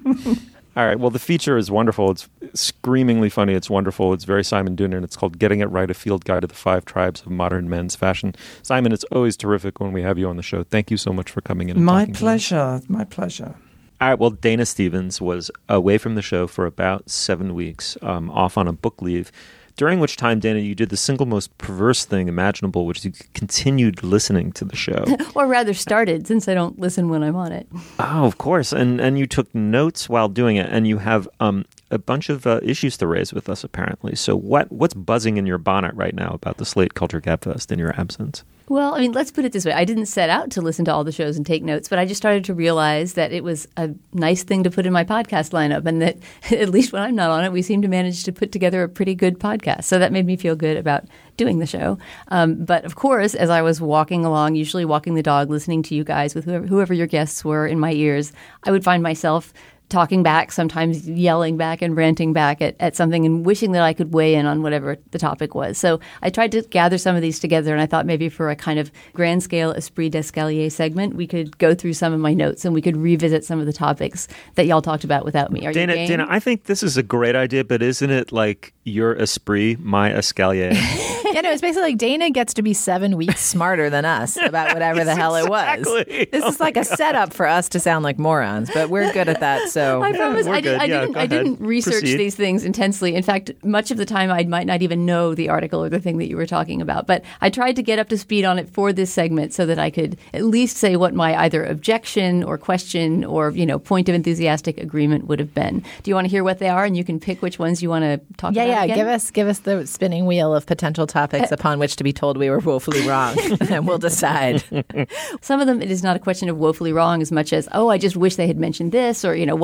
All right. Well, the feature is wonderful. It's screamingly funny. It's wonderful. It's very Simon Doonan. It's called Getting It Right, A Field Guide to the Five Tribes of Modern Men's Fashion. Simon, it's always terrific when we have you on the show. Thank you so much for coming in. And My talking pleasure. My pleasure. All right. Well, Dana Stevens was away from the show for about seven weeks, um, off on a book leave, during which time, Dana, you did the single most perverse thing imaginable, which is you continued listening to the show. Or rather started, since I don't listen when I'm on it. Oh, of course. And and you took notes while doing it, and you have um, a bunch of uh, issues to raise with us, apparently. So what what's buzzing in your bonnet right now about the Slate Culture Gabfest in your absence? Well, I mean, let's put it this way. I didn't set out to listen to all the shows and take notes, but I just started to realize that it was a nice thing to put in my podcast lineup, and that at least when I'm not on it, we seem to manage to put together a pretty good podcast. So that made me feel good about doing the show. Um, but of course, as I was walking along, usually walking the dog, listening to you guys with whoever, whoever your guests were in my ears, I would find myself talking back, sometimes yelling back and ranting back at, at something and wishing that I could weigh in on whatever the topic was. So I tried to gather some of these together, and I thought maybe for a kind of grand scale Esprit d'Escalier segment, we could go through some of my notes and we could revisit some of the topics that y'all talked about without me. Are Dana, you game? Dana, I think this is a great idea, but isn't it like your Esprit, my Escalier? Yeah, no, it's basically like Dana gets to be seven weeks smarter than us about whatever the hell exactly. it was. This is like a setup for us to sound like morons, but we're good at that. So I promise yeah, I, did, I yeah, didn't. I didn't research Proceed. these things intensely. In fact, much of the time I might not even know the article or the thing that you were talking about. But I tried to get up to speed on it for this segment so that I could at least say what my either objection or question or you know point of enthusiastic agreement would have been. Do you want to hear what they are, and you can pick which ones you want to talk yeah, about? Yeah, again? give us give us the spinning wheel of potential topics uh, upon which to be told we were woefully wrong, and we'll decide. Some of them, it is not a question of woefully wrong as much as, oh, I just wish they had mentioned this, or, you know, what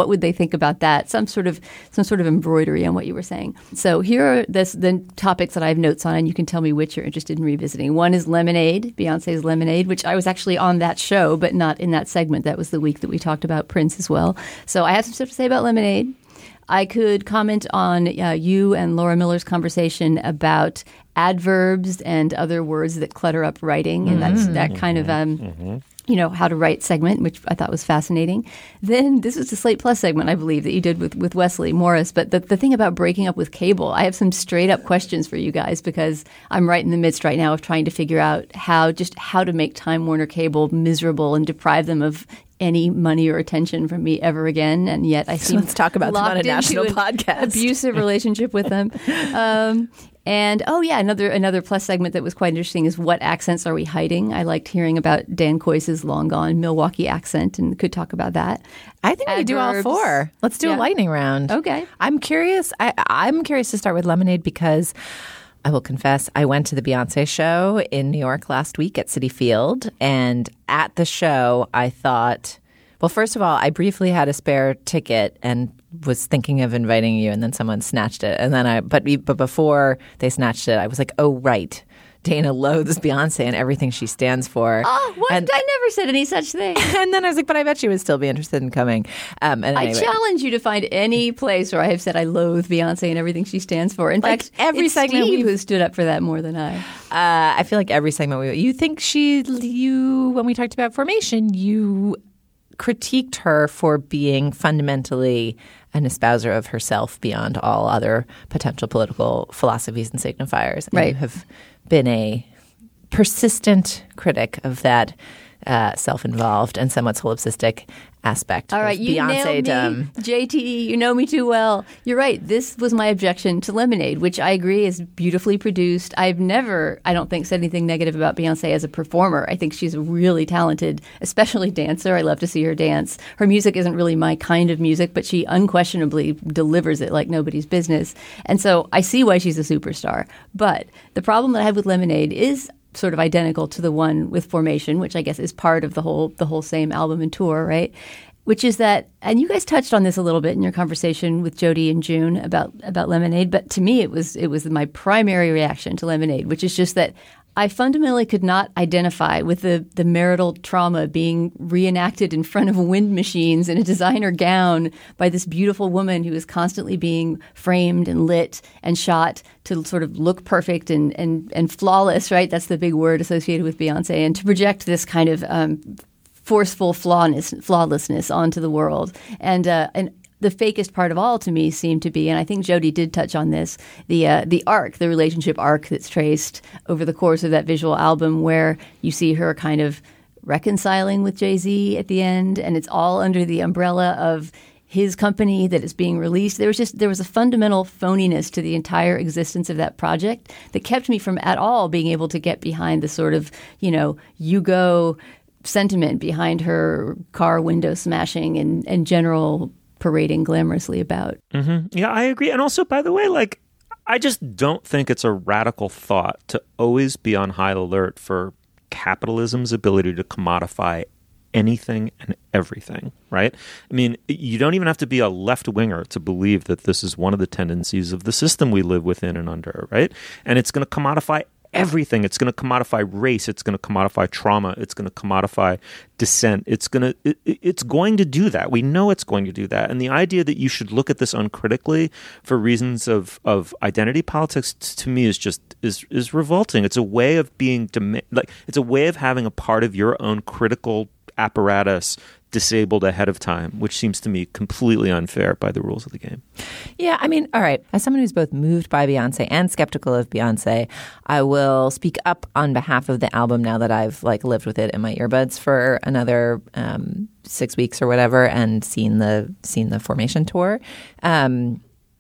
what would they think about that? Some sort of some sort of embroidery on what you were saying. So here are this, the topics that I have notes on, and you can tell me which you're interested in revisiting. One is Lemonade, Beyonce's Lemonade, which I was actually on that show, but not in that segment. That was the week that we talked about Prince as well. So I have some stuff to say about Lemonade. I could comment on uh, you and Laura Miller's conversation about adverbs and other words that clutter up writing, and that's that kind of um, Mm-hmm. you know, how to write segment, which I thought was fascinating. Then this was the Slate Plus segment, I believe, that you did with, with Wesley Morris. But the, the thing about breaking up with cable, I have some straight up questions for you guys because I'm right in the midst right now of trying to figure out how just how to make Time Warner Cable miserable and deprive them of any money or attention from me ever again. And yet I seem so let's talk about them on a national an podcast. Abusive relationship with them. Um, And oh yeah, another another plus segment that was quite interesting is what accents are we hiding? I liked hearing about Dan Coyce's long gone Milwaukee accent and could talk about that. I think we could do all four. Let's do Yeah. a lightning round. Okay. I'm curious. I, I'm curious to start with Lemonade because I will confess I went to the Beyonce show in New York last week at Citi Field, and at the show I thought, well, first of all, I briefly had a spare ticket and was thinking of inviting you, and then someone snatched it. And then I, but but before they snatched it, I was like, oh, right. Dana loathes Beyonce and everything she stands for. Oh, what? And, I never said any such thing. and then I was like, but I bet she would still be interested in coming. Um, and I anyway. challenge you to find any place where I have said I loathe Beyonce and everything she stands for. In Like fact, every it's segment Steve we've- who stood up for that more than I. Uh, I feel like every segment we, you think she, you, when we talked about formation, you critiqued her for being fundamentally an espouser of herself beyond all other potential political philosophies and signifiers. And Right. you have been a persistent critic of that uh, self-involved and somewhat solipsistic aspect All right, of you nailed Beyonce-dom. me, J T. You know me too well. You're right. This was my objection to Lemonade, which I agree is beautifully produced. I've never, I don't think, said anything negative about Beyonce as a performer. I think she's a really talented, especially dancer. I love to see her dance. Her music isn't really my kind of music, but she unquestionably delivers it like nobody's business. And so I see why she's a superstar. But the problem that I have with Lemonade is sort of identical to the one with Formation, which I guess is part of the whole the whole same album and tour, right? Which is that, and you guys touched on this a little bit in your conversation with Jody and June about about Lemonade, but to me it was it was my primary reaction to Lemonade, which is just that I fundamentally could not identify with the, the marital trauma being reenacted in front of wind machines in a designer gown by this beautiful woman who is constantly being framed and lit and shot to sort of look perfect and, and, and flawless, right? That's the big word associated with Beyonce. And to project this kind of um, forceful flawness, flawlessness onto the world. And uh, and the fakest part of all to me seemed to be, and I think Jody did touch on this, the uh, the arc, the relationship arc that's traced over the course of that visual album, where you see her kind of reconciling with Jay-Z at the end, and it's all under the umbrella of his company that is being released. There was just there was a fundamental phoniness to the entire existence of that project that kept me from at all being able to get behind the sort of, you know, you go sentiment behind her car window smashing and, and general parading glamorously about. Mm-hmm. Yeah, I agree. And also, by the way, like, I just don't think it's a radical thought to always be on high alert for capitalism's ability to commodify anything and everything, right? I mean, you don't even have to be a left-winger to believe that this is one of the tendencies of the system we live within and under, right? And it's going to commodify everything. It's going to commodify race. It's going to commodify trauma. It's going to commodify dissent. It's going to it, it's going to do that. We know it's going to do that. And the idea that you should look at this uncritically for reasons of, of identity politics, to me, is just is is revolting. It's a way of being like it's a way of having a part of your own critical apparatus disabled ahead of time, which seems to me completely unfair by the rules of the game. Yeah, I mean, all right. As someone who's both moved by Beyonce and skeptical of Beyonce, I will speak up on behalf of the album now that I've like lived with it in my earbuds for another um, six weeks or whatever, and seen the seen the Formation tour. Um,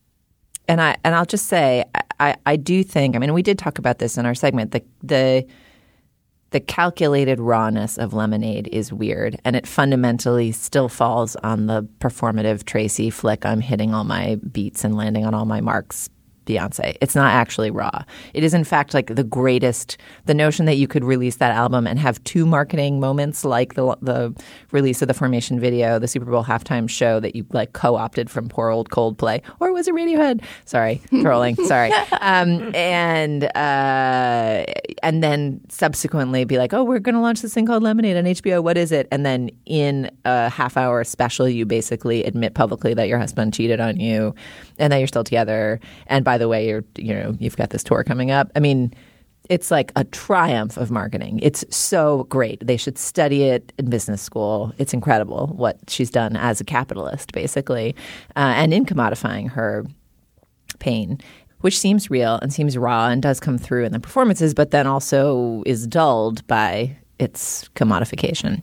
and I and I'll just say, I, I do think. I mean, we did talk about this in our segment. The the The calculated rawness of Lemonade is weird, and it fundamentally still falls on the performative Tracy flick. I'm hitting all my beats and landing on all my marks Beyonce. It's not actually raw. It is, in fact, like the greatest, the notion that you could release that album and have two marketing moments like the the release of the Formation video, the Super Bowl halftime show that you like co-opted from poor old Coldplay, or was it Radiohead? Sorry, trolling. Sorry. Um, and uh, and then subsequently be like, oh, we're going to launch this thing called Lemonade on H B O. What is it? And then in a half hour special, you basically admit publicly that your husband cheated on you and that you're still together. And by the way, you're you know you've got this tour coming up. I mean, it's like a triumph of marketing. It's so great. They should study it in business school. It's incredible what she's done as a capitalist, basically, uh, and in commodifying her pain, which seems real and seems raw and does come through in the performances, but then also is dulled by its commodification.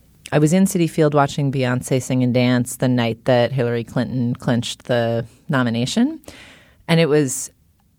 I was in Citi Field watching Beyonce sing and dance the night that Hillary Clinton clinched the nomination. And it was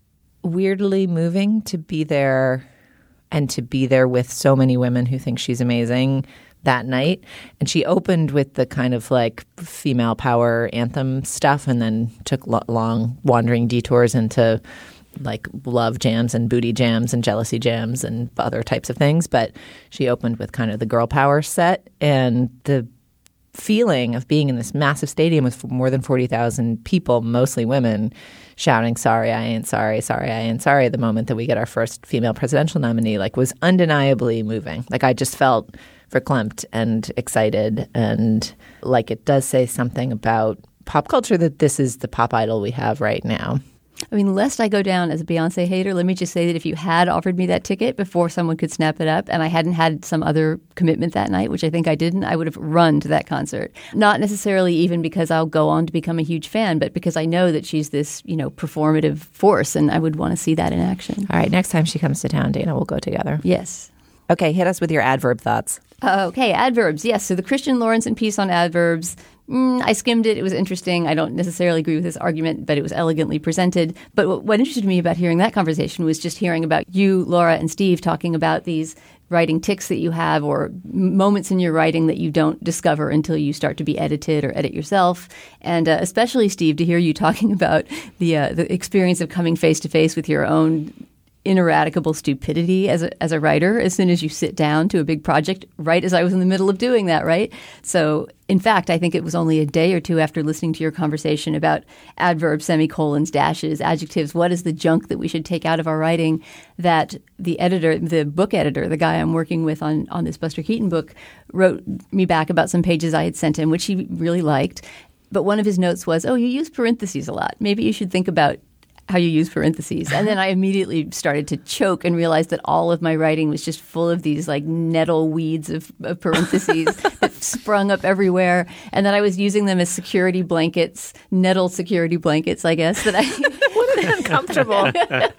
weirdly moving to be there and to be there with so many women who think she's amazing that night. And she opened with the kind of like female power anthem stuff and then took lo- long wandering detours into like love jams and booty jams and jealousy jams and other types of things. But she opened with kind of the girl power set, and the feeling of being in this massive stadium with more than forty thousand people, mostly women, shouting, sorry, I ain't sorry, sorry, I ain't sorry, the moment that we get our first female presidential nominee, like was undeniably moving. Like I just felt verklempt and excited, and like it does say something about pop culture that this is the pop idol we have right now. I mean, lest I go down as a Beyonce hater, let me just say that if you had offered me that ticket before someone could snap it up and I hadn't had some other commitment that night, which I think I didn't, I would have run to that concert. Not necessarily even because I'll go on to become a huge fan, but because I know that she's this, you know, performative force, and I would want to see that in action. All right, next time she comes to town, Dana, we'll go together. Yes. Okay, hit us with your adverb thoughts. Uh, okay, adverbs. Yes, so the Christian Lorentzen piece on adverbs, mm, I skimmed it. It was interesting. I don't necessarily agree with this argument, but it was elegantly presented. But what, what interested me about hearing that conversation was just hearing about you, Laura, and Steve talking about these writing tics that you have or moments in your writing that you don't discover until you start to be edited or edit yourself. And uh, especially, Steve, to hear you talking about the uh, the experience of coming face-to-face with your own ineradicable stupidity as a as a writer as soon as you sit down to a big project, right as I was in the middle of doing that, right? So, in fact, I think it was only a day or two after listening to your conversation about adverbs, semicolons, dashes, adjectives, what is the junk that we should take out of our writing, that the editor, the book editor, the guy I'm working with on, on this Buster Keaton book, wrote me back about some pages I had sent him, which he really liked. But one of his notes was, oh, you use parentheses a lot. Maybe you should think about how you use parentheses. And then I immediately started to choke and realized that all of my writing was just full of these like nettle weeds of, of parentheses that sprung up everywhere. And that I was using them as security blankets, nettle security blankets, I guess. That I what an uncomfortable. that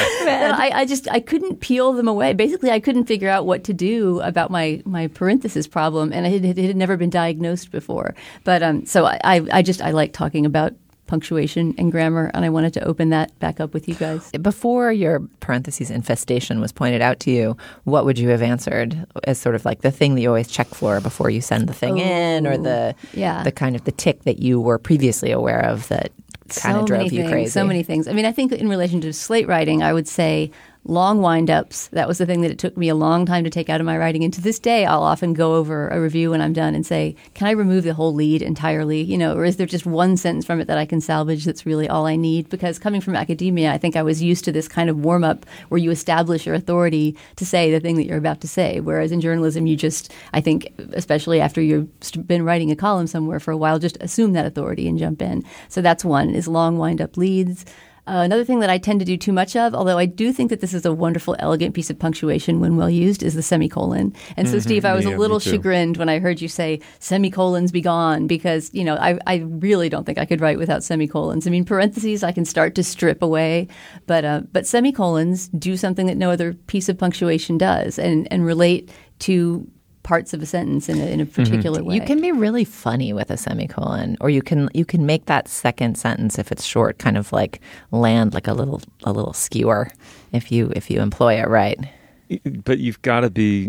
I, I just I couldn't peel them away. Basically, I couldn't figure out what to do about my my parenthesis problem, and it, it, it had never been diagnosed before. But um, so I, I I just I like talking about punctuation and grammar, and I wanted to open that back up with you guys. Before your parentheses infestation was pointed out to you, what would you have answered as sort of like the thing that you always check for before you send the thing oh, in, or the yeah. the kind of the tick that you were previously aware of that kind so of drove you things, crazy? So many things. I mean, I think in relation to slate writing, I would say long wind-ups. That was the thing that it took me a long time to take out of my writing. And to this day, I'll often go over a review when I'm done and say, can I remove the whole lead entirely? You know, or is there just one sentence from it that I can salvage that's really all I need? Because coming from academia, I think I was used to this kind of warm-up where you establish your authority to say the thing that you're about to say. Whereas in journalism, you just, I think, especially after you've been writing a column somewhere for a while, just assume that authority and jump in. So that's one, is long wind-up leads. Uh, another thing that I tend to do too much of, although I do think that this is a wonderful, elegant piece of punctuation when well used, is the semicolon. And so, mm-hmm. Steve, I was yeah, a little chagrined when I heard you say semicolons be gone, because, you know, I, I really don't think I could write without semicolons. I mean, parentheses I can start to strip away, but uh, but semicolons do something that no other piece of punctuation does, and, and relate to parts of a sentence in a, in a particular mm-hmm. way. You can be really funny with a semicolon, or you can you can make that second sentence, if it's short, kind of like land like a little a little skewer if you if you employ it right. But you've got to be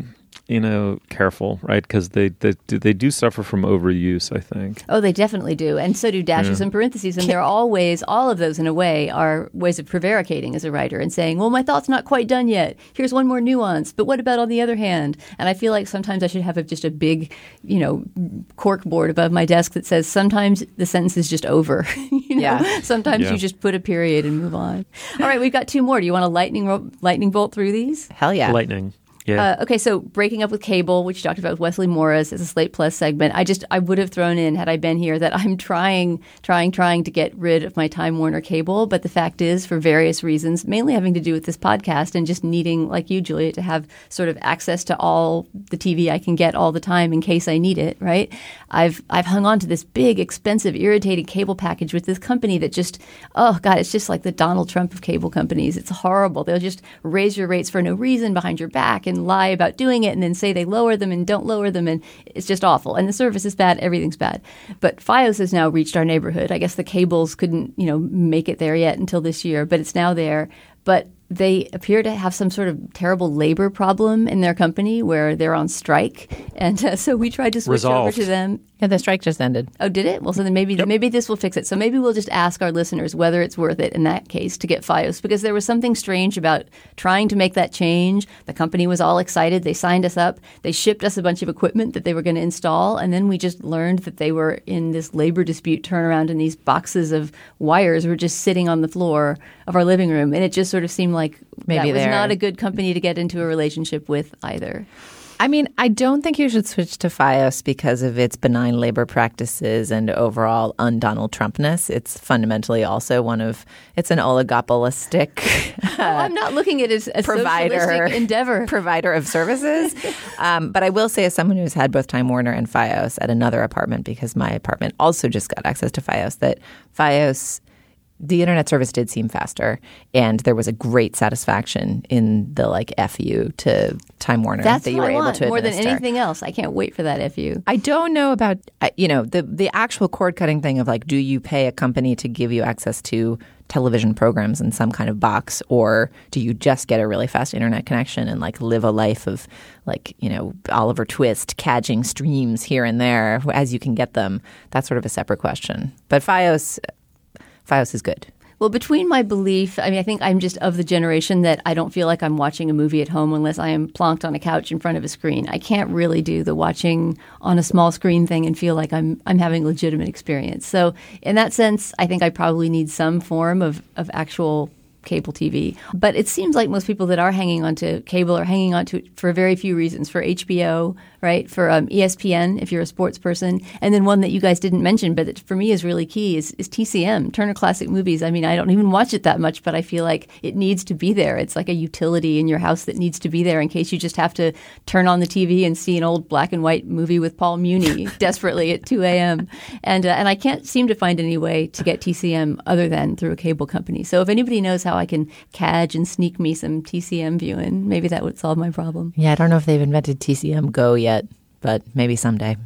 you know, careful, right? Because they, they they do suffer from overuse, I think. Oh, they definitely do. And so do dashes Yeah. and parentheses. And they're all ways, all of those in a way, are ways of prevaricating as a writer and saying, well, my thought's not quite done yet. Here's one more nuance. But what about on the other hand? And I feel like sometimes I should have a, just a big, you know, cork board above my desk that says sometimes the sentence is just over. you know? Yeah. Sometimes Yeah. you just put a period and move on. All right, we've got two more. Do you want to lightning, ro- lightning bolt through these? Hell yeah. Lightning. Yeah. Uh, okay, so breaking up with cable, which you talked about with Wesley Morris as a Slate Plus segment. I just I would have thrown in had I been here that I'm trying, trying, trying to get rid of my Time Warner cable, but the fact is, for various reasons, mainly having to do with this podcast and just needing, like you, Julia, to have sort of access to all the T V I can get all the time in case I need it. Right? I've I've hung on to this big, expensive, irritating cable package with this company that just oh god, it's just like the Donald Trump of cable companies. It's horrible. They'll just raise your rates for no reason behind your back and lie about doing it and then say they lower them and don't lower them, and it's just awful. And the service is bad. Everything's bad. But Fios has now reached our neighborhood. I guess the cables couldn't, you know, make it there yet until this year, but it's now there. But they appear to have some sort of terrible labor problem in their company where they're on strike. And uh, so we tried to switch Resolved. over to them. Yeah, the strike just ended. Oh, did it? Well, so then maybe Yep. maybe this will fix it. So maybe we'll just ask our listeners whether it's worth it in that case to get Fios, because there was something strange about trying to make that change. The company was all excited. They signed us up. They shipped us a bunch of equipment that they were going to install, and then we just learned that they were in this labor dispute turnaround, and these boxes of wires were just sitting on the floor of our living room, and it just sort of seemed like Maybe that was they're- not a good company to get into a relationship with either. I mean, I don't think you should switch to Fios because of its benign labor practices and overall un-Donald Trumpness. It's fundamentally also one of – it's an oligopolistic Oh, I'm not looking at it as a provider socialistic endeavor. provider of services. um, but I will say, as someone who's had both Time Warner and Fios at another apartment, because my apartment also just got access to Fios, that Fios – the internet service did seem faster, and there was a great satisfaction in the like F U to Time Warner That's that you what were I able want to more than administer. anything else. I can't wait for that F U. I don't know about uh, you know the the actual cord cutting thing of like, do you pay a company to give you access to television programs in some kind of box, or do you just get a really fast internet connection and like live a life of like, you know, Oliver Twist cadging streams here and there as you can get them? That's sort of a separate question. But Fios Fios is good. Well, between my belief, I mean, I think I'm just of the generation that I don't feel like I'm watching a movie at home unless I am plonked on a couch in front of a screen. I can't really do the watching on a small screen thing and feel like I'm I'm having a legitimate experience. So in that sense, I think I probably need some form of, of actual cable T V. But it seems like most people that are hanging onto cable are hanging onto it for very few reasons. For H B O, right? For um, E S P N, if you're a sports person. And then one that you guys didn't mention, but that for me is really key, is, is T C M, Turner Classic Movies. I mean, I don't even watch it that much, but I feel like it needs to be there. It's like a utility in your house that needs to be there in case you just have to turn on the T V and see an old black and white movie with Paul Muni desperately at two a.m. And, uh, and I can't seem to find any way to get T C M other than through a cable company. So if anybody knows how I can cadge and sneak me some T C M viewing, maybe that would solve my problem. Yeah, I don't know if they've invented T C M Go yet, but maybe someday.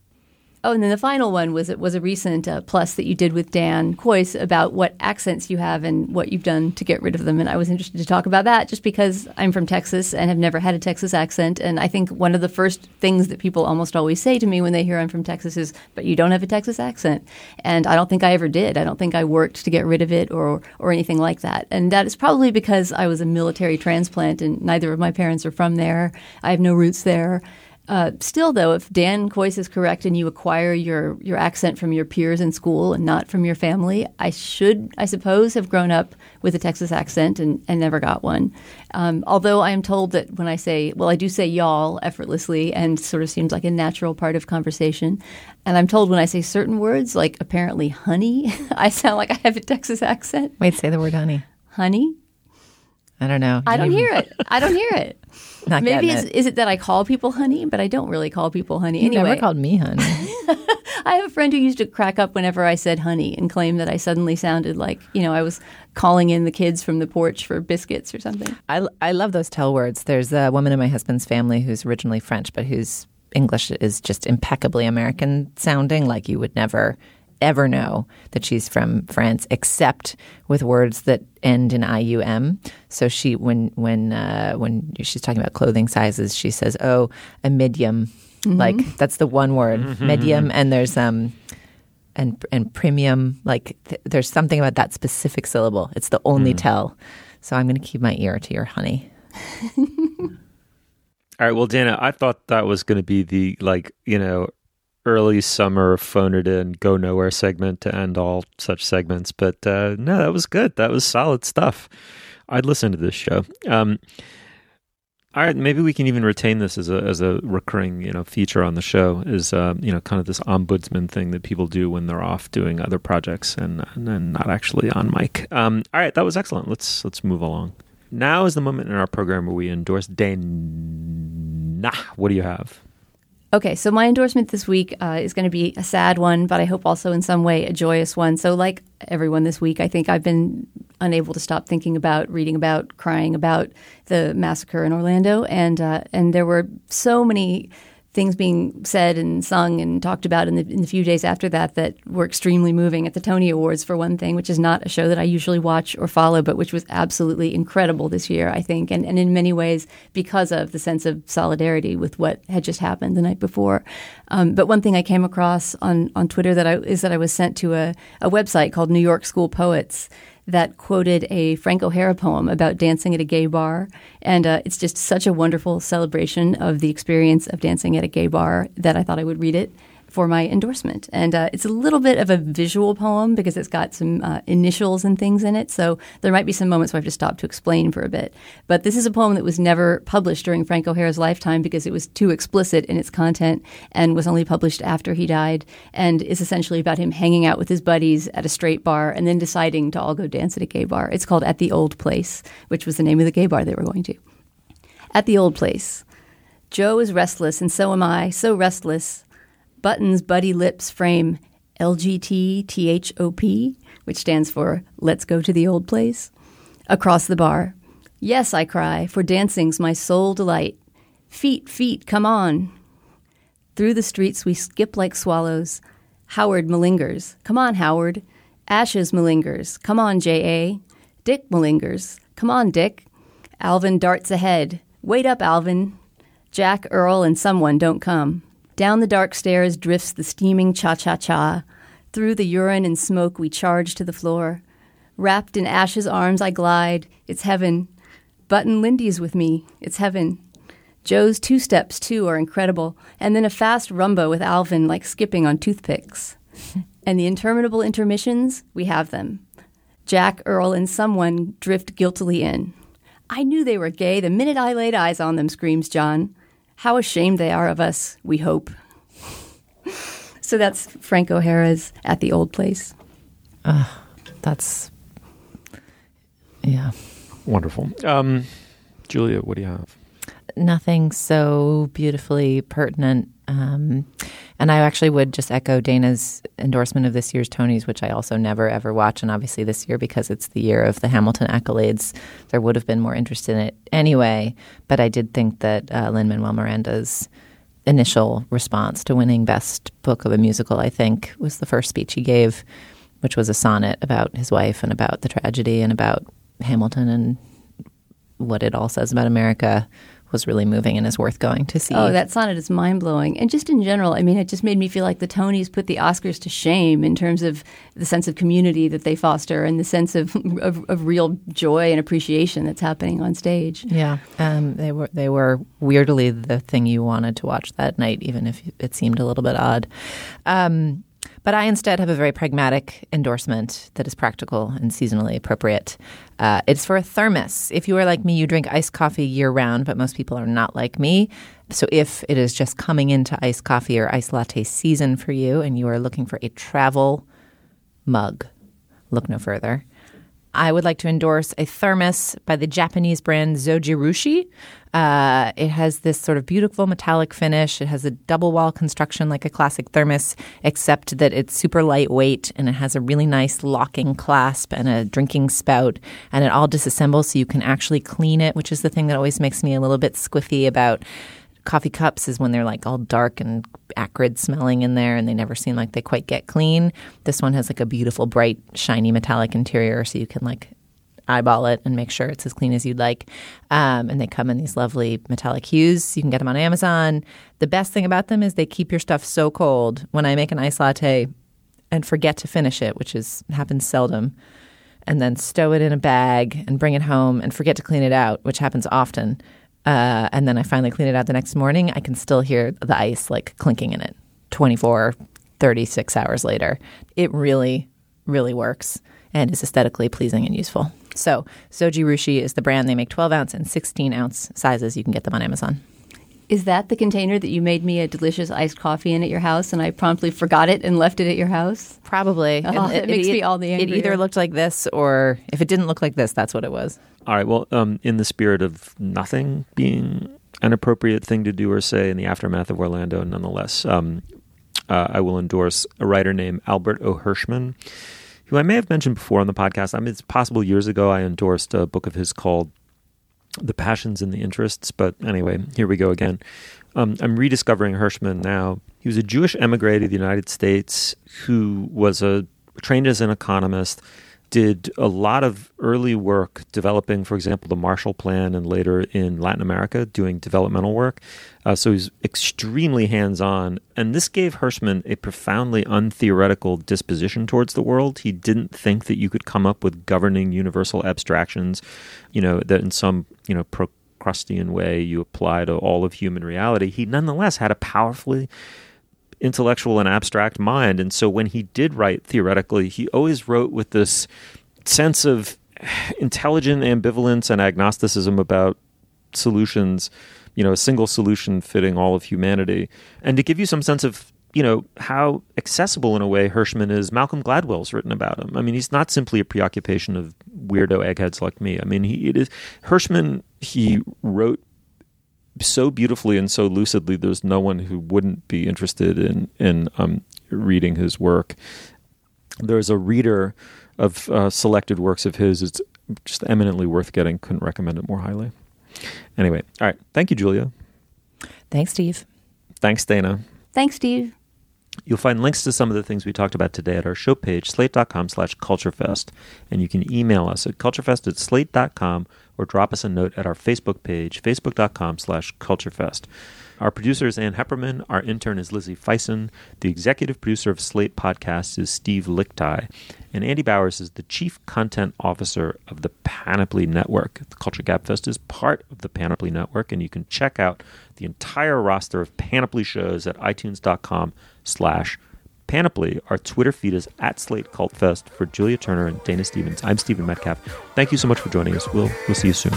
Oh, and then the final one was was a recent uh, plus that you did with Dan Coyce about what accents you have and what you've done to get rid of them. And I was interested to talk about that just because I'm from Texas and have never had a Texas accent. And I think one of the first things that people almost always say to me when they hear I'm from Texas is, but you don't have a Texas accent. And I don't think I ever did. I don't think I worked to get rid of it or or anything like that. And that is probably because I was a military transplant and neither of my parents are from there. I have no roots there. Uh, still, though, if Dan Coyce is correct and you acquire your, your accent from your peers in school and not from your family, I should, I suppose, have grown up with a Texas accent and, and never got one. Um, although I am told that when I say, well, I do say y'all effortlessly and sort of seems like a natural part of conversation. And I'm told when I say certain words, like apparently honey, I sound like I have a Texas accent. Wait, say the word honey. Honey? I don't know. I don't hear it. I don't hear it. Not Maybe getting is, it. is it that I call people honey, but I don't really call people honey. You Anyway, never called me honey. I have a friend who used to crack up whenever I said honey and claim that I suddenly sounded like, you know, I was calling in the kids from the porch for biscuits or something. I, I love those tell words. There's a woman in my husband's family who's originally French, but whose English is just impeccably American sounding, like you would never ever know that she's from France except with words that end in I U M. So she, when when uh, when she's talking about clothing sizes, she says, "Oh, a medium." Mm-hmm. Like that's the one word, mm-hmm. medium, and there's um, and and premium. Like th- there's something about that specific syllable. It's the only mm. tell. So I'm going to keep my ear to your honey. All right. Well, Dana, I thought that was going to be the like you know. early summer phone it in, go nowhere segment to end all such segments. But uh, no, that was good. That was solid stuff. I'd listen to this show. Um, all right, maybe we can even retain this as a as a recurring you know feature on the show. Is uh, you know kind of this ombudsman thing that people do when they're off doing other projects and and, and not actually on mic. Um, all right, that was excellent. Let's let's move along. Now is the moment in our program where we endorse Dana. What do you have? Okay, so my endorsement this week uh, is going to be a sad one, but I hope also in some way a joyous one. So like everyone this week, I think I've been unable to stop thinking about, reading about, crying about the massacre in Orlando. And uh, and there were so many things being said and sung and talked about in the, in the few days after that that were extremely moving at the Tony Awards, for one thing, which is not a show that I usually watch or follow, but which was absolutely incredible this year, I think, and, and in many ways because of the sense of solidarity with what had just happened the night before. Um, but one thing I came across on, on Twitter that I, is that I was sent to a, a website called New York School Poets that quoted a Frank O'Hara poem about dancing at a gay bar. And uh, it's just such a wonderful celebration of the experience of dancing at a gay bar that I thought I would read it for my endorsement. And uh, it's a little bit of a visual poem because it's got some uh, initials and things in it. So there might be some moments where I have to stop to explain for a bit. But this is a poem that was never published during Frank O'Hara's lifetime because it was too explicit in its content and was only published after he died, and is essentially about him hanging out with his buddies at a straight bar and then deciding to all go dance at a gay bar. It's called At the Old Place, which was the name of the gay bar they were going to. At the Old Place. Joe is restless, and so am I, so restless. Button's buddy lips frame L G T T H O P, which stands for Let's Go to the Old Place. Across the bar. Yes, I cry, for dancing's my sole delight. Feet, feet, come on. Through the streets we skip like swallows. Howard malingers. Come on, Howard. Ashes malingers. Come on, J A. Dick malingers. Come on, Dick. Alvin darts ahead. Wait up, Alvin. Jack, Earl, and someone don't come. Down the dark stairs drifts the steaming cha-cha-cha. Through the urine and smoke we charge to the floor. Wrapped in Ash's arms I glide. It's heaven. Button Lindy's with me. It's heaven. Joe's two steps, too, are incredible. And then a fast rumba with Alvin like skipping on toothpicks. And the interminable intermissions, we have them. Jack, Earl, and someone drift guiltily in. I knew they were gay the minute I laid eyes on them, screams John. How ashamed they are of us, we hope. So that's Frank O'Hara's At the Old Place. Uh, that's, yeah. Wonderful. Um, Julia, what do you have? Nothing so beautifully pertinent. Um, and I actually would just echo Dana's endorsement of this year's Tonys, which I also never, ever watch. And obviously this year, because it's the year of the Hamilton accolades, there would have been more interest in it anyway. But I did think that uh, Lin-Manuel Miranda's initial response to winning Best Book of a Musical, I think, was the first speech he gave, which was a sonnet about his wife and about the tragedy and about Hamilton and what it all says about America, was really moving and is worth going to see. Oh, that sonnet is mind-blowing. And just in general, I mean, it just made me feel like the Tonys put the Oscars to shame in terms of the sense of community that they foster and the sense of of, of real joy and appreciation that's happening on stage. Yeah, um, they were they were weirdly the thing you wanted to watch that night, even if it seemed a little bit odd. Um, But I instead have a very pragmatic endorsement that is practical and seasonally appropriate. Uh, it's for a thermos. If you are like me, you drink iced coffee year-round, but most people are not like me. So if it is just coming into iced coffee or iced latte season for you and you are looking for a travel mug, look no further. I would like to endorse a thermos by the Japanese brand Zojirushi. Uh, it has this sort of beautiful metallic finish. It has a double wall construction like a classic thermos, except that it's super lightweight and it has a really nice locking clasp and a drinking spout, and it all disassembles so you can actually clean it, which is the thing that always makes me a little bit squiffy about Coffee cups is when they're like all dark and acrid smelling in there and they never seem like they quite get clean. This one has like a beautiful, bright, shiny metallic interior so you can like eyeball it and make sure it's as clean as you'd like. Um, and they come in these lovely metallic hues. You can get them on Amazon. The best thing about them is they keep your stuff so cold. When I make an iced latte and forget to finish it, which is happens seldom, and then stow it in a bag and bring it home and forget to clean it out, which happens often, uh, and then I finally clean it out the next morning, I can still hear the ice like clinking in it twenty-four, thirty-six hours later. It really, really works and is aesthetically pleasing and useful. So Zojirushi is the brand. They make twelve ounce and sixteen ounce sizes. You can get them on Amazon. Is that the container that you made me a delicious iced coffee in at your house and I promptly forgot it and left it at your house? Probably. Oh, it, it makes it, me all the angrier. It either looked like this or if it didn't look like this, that's what it was. All right. Well, um, in the spirit of nothing being an appropriate thing to do or say in the aftermath of Orlando, nonetheless, um, uh, I will endorse a writer named Albert O. Hirschman, who I may have mentioned before on the podcast. I mean, it's possible years ago I endorsed a book of his called The Passions and the Interests. But anyway, here we go again. Um, I'm rediscovering Hirschman now. He was a Jewish emigre to the United States who was a trained as an economist, did a lot of early work developing, for example, the Marshall Plan and later in Latin America doing developmental work. Uh, so he's extremely hands-on. And this gave Hirschman a profoundly untheoretical disposition towards the world. He didn't think that you could come up with governing universal abstractions, you know, that in some, you know, Procrustean way you apply to all of human reality. He nonetheless had a powerfully intellectual and abstract mind. And so when he did write theoretically, he always wrote with this sense of intelligent ambivalence and agnosticism about solutions, you know, a single solution fitting all of humanity. And to give you some sense of, you know, how accessible in a way Hirschman is, Malcolm Gladwell's written about him. I mean, he's not simply a preoccupation of weirdo eggheads like me. I mean, he it is Hirschman, he wrote so beautifully and so lucidly, there's no one who wouldn't be interested in in um, reading his work. There's a reader of uh, selected works of his. It's just eminently worth getting. Couldn't recommend it more highly. Anyway, all right. Thank you, Julia. Thanks, Steve. Thanks, Dana. Thanks, Steve. You'll find links to some of the things we talked about today at our show page, slate.com slash culturefest. And you can email us at culturefest at slate dot com or drop us a note at our Facebook page, facebook.com slash culturefest. Our producer is Ann Hepperman. Our intern is Lizzie Feisen. The executive producer of Slate Podcasts is Steve Lichtai. And Andy Bowers is the chief content officer of the Panoply Network. The Culture Gabfest is part of the Panoply Network, and you can check out the entire roster of Panoply shows at itunes.com slash Panoply. Our Twitter feed is at Slate Cult Fest. For Julia Turner and Dana Stevens, I'm Stephen Metcalf. Thank you so much for joining us. We'll, we'll see you soon.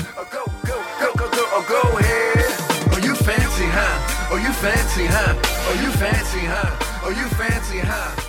Fancy, huh? Oh, you fancy, huh? Oh, you fancy, huh? Oh, you fancy, huh?